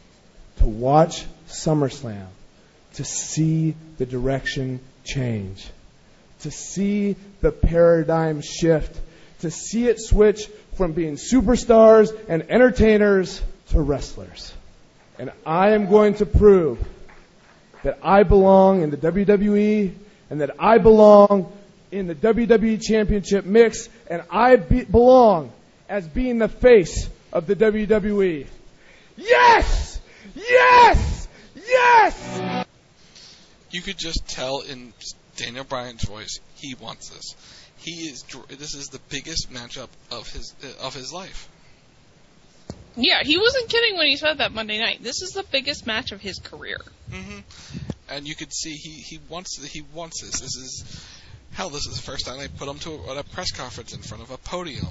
to watch SummerSlam, to see the direction change, to see the paradigm shift, to see it switch from being superstars and entertainers to wrestlers. And I am going to prove that I belong in the WWE, and that I belong in the WWE Championship mix, and I belong as being the face of the WWE. Yes! Yes! Yes! You could just tell in Daniel Bryan's voice, he wants this. This is the biggest matchup of his life. Yeah, he wasn't kidding when he said that Monday night. This is the biggest match of his career. Mm-hmm. And you could see he wants this. This is the first time they put him at a press conference in front of a podium.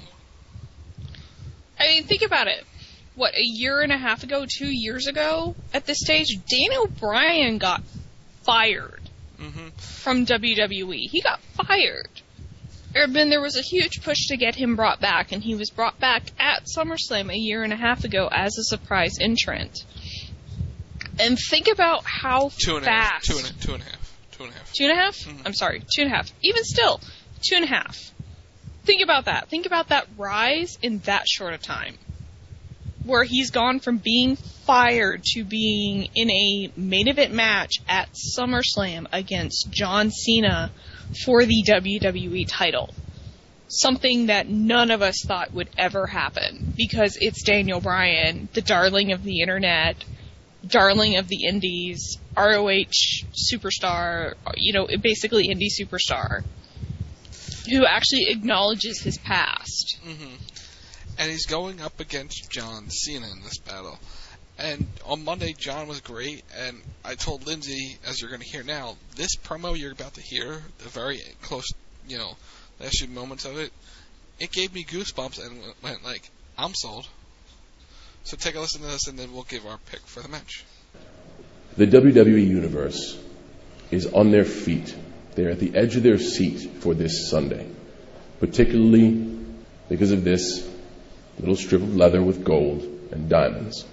I mean, think about it. What, a year and a half ago, 2 years ago, at this stage, Daniel Bryan got fired from WWE. He got fired. There was a huge push to get him brought back, and he was brought back at SummerSlam a year and a half ago as a surprise entrant. And think about how fast... Two and a half. 2.5? Mm-hmm. I'm sorry, 2.5. Even still, 2.5. Think about that. Think about that rise in that short a time. Where he's gone from being fired to being in a main event match at SummerSlam against John Cena for the WWE title. Something that none of us thought would ever happen, because it's Daniel Bryan, the darling of the internet, darling of the indies, ROH superstar, basically indie superstar, who actually acknowledges his past. Mm-hmm. And he's going up against John Cena in this battle. And on Monday, John was great, and I told Lindsay, as you're going to hear now, this promo you're about to hear, the very close, last few moments of it, it gave me goosebumps and went like, I'm sold. So take a listen to this, and then we'll give our pick for the match. The WWE Universe is on their feet. They're at the edge of their seat for this Sunday, particularly because of this little strip of leather with gold and diamonds.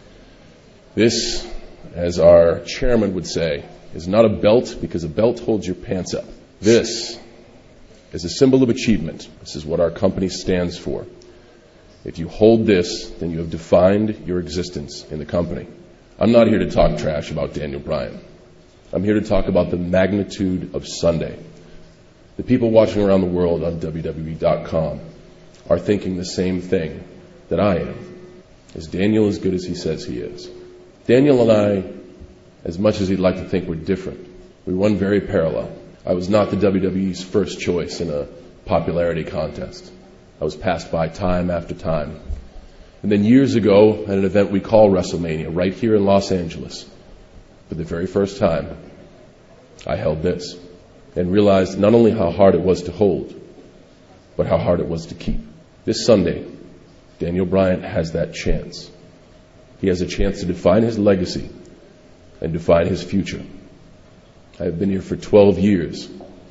This, as our chairman would say, is not a belt because a belt holds your pants up. This is a symbol of achievement. This is what our company stands for. If you hold this, then you have defined your existence in the company. I'm not here to talk trash about Daniel Bryan. I'm here to talk about the magnitude of Sunday. The people watching around the world on WWE.com are thinking the same thing that I am. Is Daniel as good as he says he is? Daniel and I, as much as he'd like to think we're different, we run very parallel. I was not the WWE's first choice in a popularity contest. I was passed by time after time. And then years ago, at an event we call WrestleMania, right here in Los Angeles, for the very first time, I held this and realized not only how hard it was to hold, but how hard it was to keep. This Sunday, Daniel Bryan has that chance. He has a chance to define his legacy and define his future. I have been here for 12 years.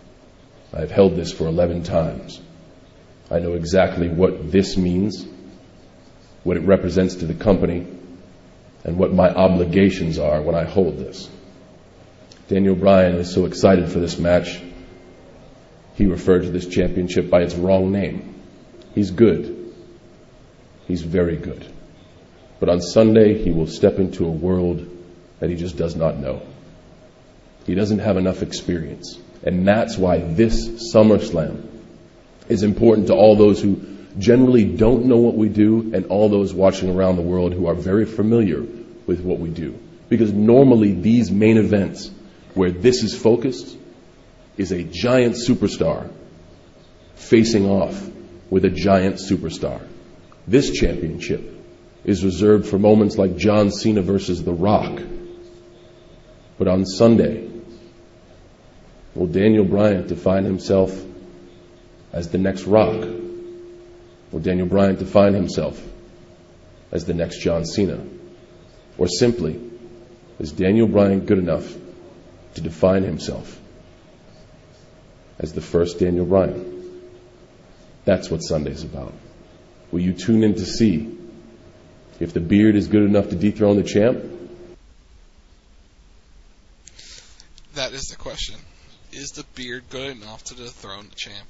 I have held this for 11 times. I know exactly what this means, what it represents to the company, and what my obligations are when I hold this. Daniel Bryan is so excited for this match, he referred to this championship by its wrong name. He's good. He's very good. But on Sunday, he will step into a world that he just does not know. He doesn't have enough experience. And that's why this SummerSlam is important to all those who generally don't know what we do and all those watching around the world who are very familiar with what we do. Because normally these main events where this is focused is a giant superstar facing off with a giant superstar. This championship is reserved for moments like John Cena versus The Rock. But on Sunday, will Daniel Bryan define himself as the next Rock? Will Daniel Bryan define himself as the next John Cena? Or simply, is Daniel Bryan good enough to define himself as the first Daniel Bryan? That's what Sunday's about. Will you tune in to see if the beard is good enough to dethrone the champ? That is the question. Is the beard good enough to dethrone the champ?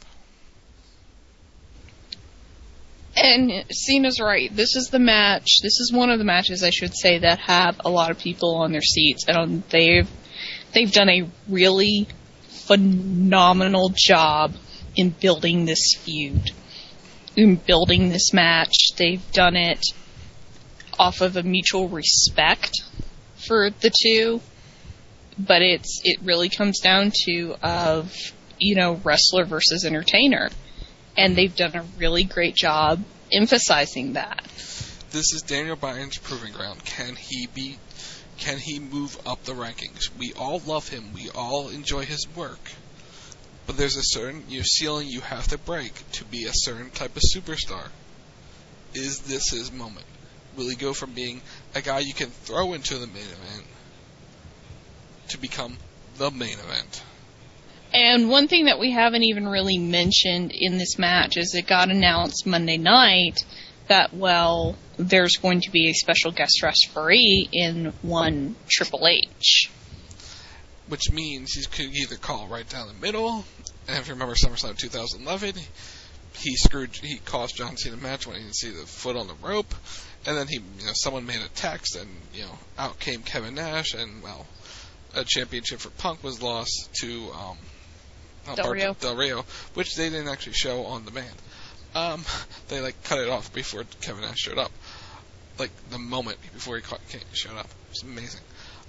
And Cena's right. This is the match. This is one of the matches, I should say, that have a lot of people on their seats. And they've done a really phenomenal job in building this feud, in building this match. They've done it off of a mutual respect for the two, but it really comes down to wrestler versus entertainer, and they've done a really great job emphasizing that. This is Daniel Bryan's proving ground. Can he move up the rankings? We all love him. We all enjoy his work. But there's a certain ceiling you have to break to be a certain type of superstar. Is this his moment? Will he go from being a guy you can throw into the main event to become the main event? And one thing that we haven't even really mentioned in this match is it got announced Monday night that, there's going to be a special guest referee in one Triple H. Which means he could either call right down the middle, and if you remember SummerSlam 2011, he caused John Cena a match when he didn't see the foot on the rope, and then someone made a text, and out came Kevin Nash, and a championship for Punk was lost to Del Rio, which they didn't actually show on demand. They cut it off before Kevin Nash showed up, the moment before he showed up. It was amazing.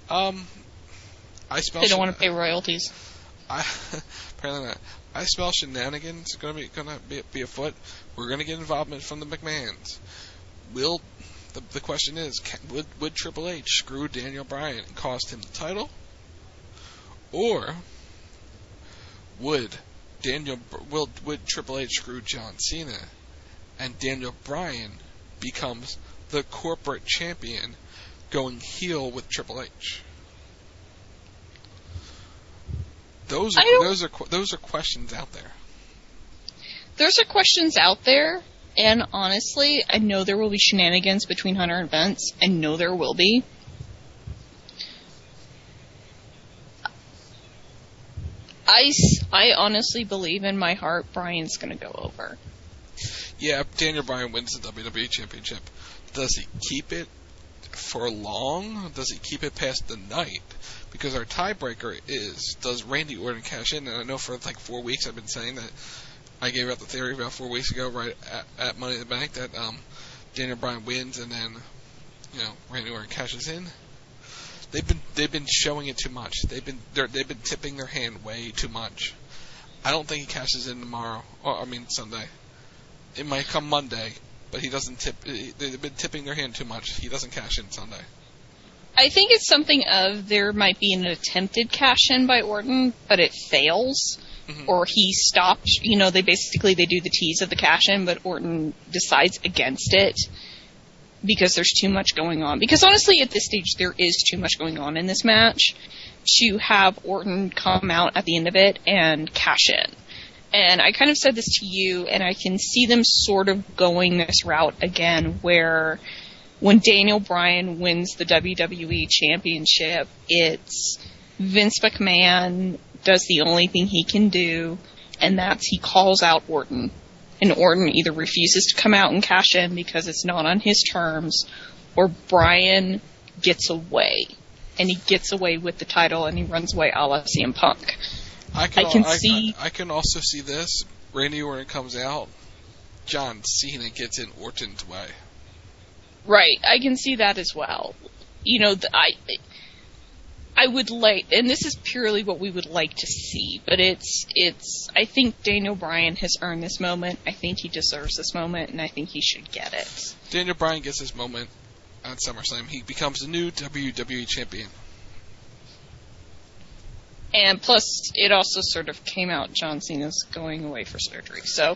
They don't want to pay royalties. Apparently not. I smell shenanigans going to be afoot. We're going to get involvement from the McMahons. Will The question is, would Triple H screw Daniel Bryan and cost him the title? Or would Triple H screw John Cena and Daniel Bryan becomes the corporate champion going heel with Triple H? Those are questions out there. Those are questions out there, and honestly, I know there will be shenanigans between Hunter and Vince. I know there will be. I honestly believe in my heart Bryan's going to go over. Yeah, Daniel Bryan wins the WWE Championship. Does he keep it for long? Does he keep it past the night? Because our tiebreaker is, does Randy Orton cash in? And I know for like 4 weeks I've been saying that. I gave out the theory about 4 weeks ago, right at Money in the Bank, that Daniel Bryan wins and then, Randy Orton cashes in. They've been showing it too much. They've been tipping their hand way too much. I don't think he cashes in tomorrow. Sunday. It might come Monday, but he doesn't tip. They've been tipping their hand too much. He doesn't cash in Sunday. I think it's something of there might be an attempted cash in by Orton, but it fails. Mm-hmm. Or he stopped, they do the tease of the cash in, but Orton decides against it because there's too much going on. Because honestly, at this stage, there is too much going on in this match to have Orton come out at the end of it and cash in. And I kind of said this to you, and I can see them sort of going this route again, where when Daniel Bryan wins the WWE Championship, it's Vince McMahon does the only thing he can do, and that's he calls out Orton. And Orton either refuses to come out and cash in because it's not on his terms, or Bryan gets away. And he gets away with the title, and he runs away a la CM Punk. I can also see this. Randy Orton comes out, John Cena gets in Orton's way. Right, I can see that as well. I would like, and this is purely what we would like to see, but I think Daniel Bryan has earned this moment. I think he deserves this moment, and I think he should get it. Daniel Bryan gets his moment at SummerSlam. He becomes the new WWE champion. And plus, it also sort of came out John Cena's going away for surgery, so...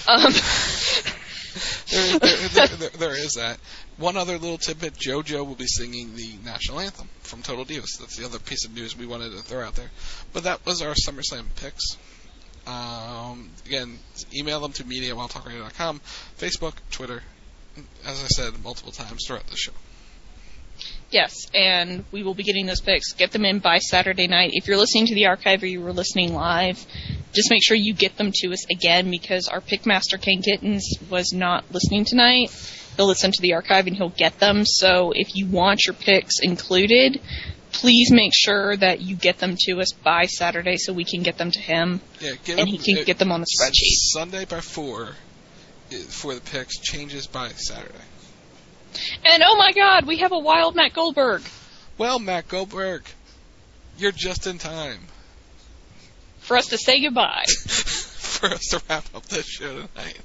There is that. One other little tidbit, JoJo will be singing the national anthem from Total Divas. That's the other piece of news we wanted to throw out there. But that was our SummerSlam picks. Again, email them to media@wildtalkradio.com, Facebook, Twitter, as I said multiple times throughout the show. Yes, and we will be getting those picks. Get them in by Saturday night. If you're listening to the archive or you were listening live, just make sure you get them to us again, because our pickmaster, Kane Kittens, was not listening tonight. He'll listen to the archive and he'll get them. So if you want your picks included, please make sure that you get them to us by Saturday so we can get them to him. Yeah, he can get them on the spreadsheet. Sunday by 4 for the picks, changes by Saturday. And oh my God, we have a wild Matt Goldberg. Well, Matt Goldberg, you're just in time. For us to say goodbye. For us to wrap up this show tonight.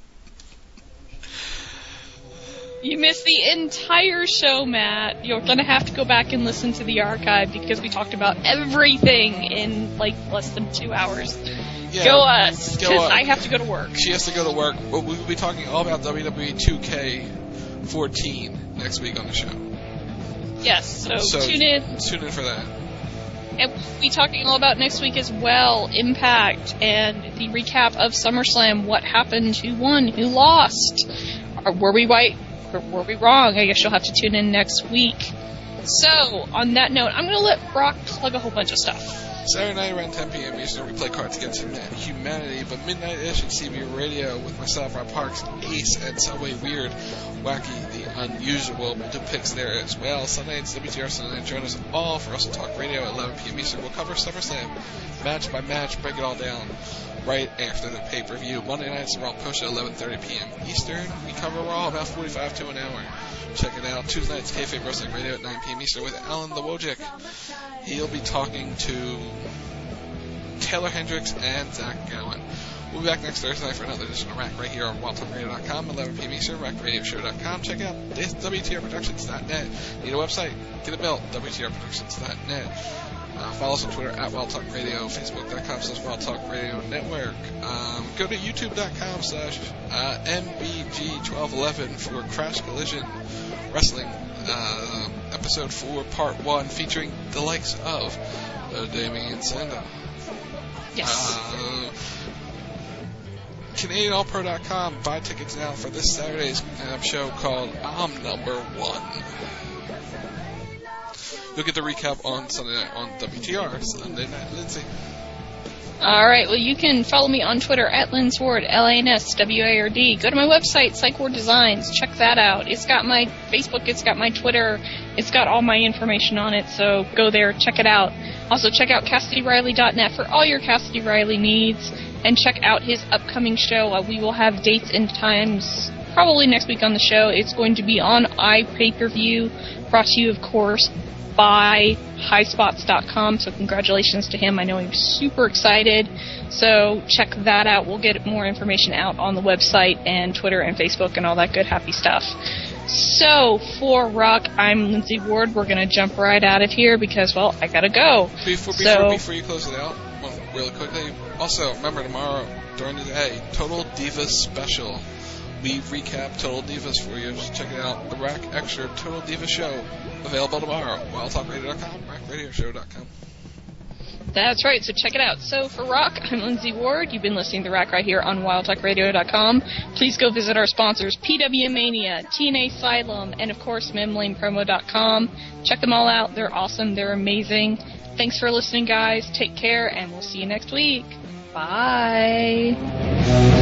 You missed the entire show, Matt. You're going to have to go back and listen to the archive because we talked about everything in less than 2 hours. Yeah, go us, because I have to go to work. She has to go to work. We'll be talking all about WWE 2K14 next week on the show. Yes, so tune in. Tune in for that. And we'll be talking all about next week as well, Impact, and the recap of SummerSlam, what happened, who won, who lost. Were we right? Were we wrong? I guess you'll have to tune in next week. So, on that note, I'm going to let Brock plug a whole bunch of stuff. Saturday night around 10 p.m. Eastern, we play Cards Against Humanity, but midnight-ish at CB Radio with myself, Rob Parks, Ace, and Subway Weird, Wacky, the Unusual. We'll do picks there as well. Sunday, it's WTR Sunday. Join us all for Wrestle Talk Radio at 11 p.m. Eastern. We'll cover SummerSlam match by match, break it all down right after the pay-per-view. Monday nights, Raw push at 11:30 p.m. Eastern. We cover Raw about 45 to an hour. Check it out. Tuesday nights, Kayfabe Wrestling Radio at 9 p.m. Eastern with Alan the Wojcik. He'll be talking to Taylor Hendricks and Zach Gowen. We'll be back next Thursday night for another edition of Rack right here on WildTalkRadio.com, 11 p.m. Eastern, RackRadioShow.com. Check out WTRProductions.net. Need a website? Get it built. WTRProductions.net. Follow us on Twitter at WildTalkRadio, Facebook.com/WildTalkRadio Network. Go to YouTube.com/NBG1211 for Crash Collision Wrestling, Episode 4, Part 1, featuring the likes of Damien Sandow. Yes. CanadianAllPro.com. Buy tickets now for this Saturday's show called I'm Number One. You'll get the recap on Sunday night on WTR, Sunday Night Lindsay. Alright, well, you can follow me on Twitter at Linsward, LANSWARD. Go to my website, Psych Ward Designs. Check that out. It's got my Facebook, it's got my Twitter, it's got all my information on it, so go there, check it out. Also, check out CassidyRiley.net for all your Cassidy Riley needs, and check out his upcoming show. We will have dates and times probably next week on the show. It's going to be on iPay-per-view, brought to you, of course, by highspots.com, so congratulations to him. I know he's super excited, so check that out. We'll get more information out on the website and Twitter and Facebook and all that good happy stuff. So, for Rock, I'm Lindsay Ward. We're going to jump right out of here because, well, I got to go. Before you close it out, really quickly, also, remember tomorrow during the day, Total Divas Special. We recap Total Divas for you. Just check it out. The Rack Extra Total Divas Show. Available tomorrow. WildTalkRadio.com, RackRadioShow.com. That's right, so check it out. So for Rock, I'm Lindsay Ward. You've been listening to Rack right here on WildTalkRadio.com. Please go visit our sponsors, PW Mania, TNA Asylum, and of course, MemLanePromo.com. Check them all out. They're awesome. They're amazing. Thanks for listening, guys. Take care, and we'll see you next week. Bye.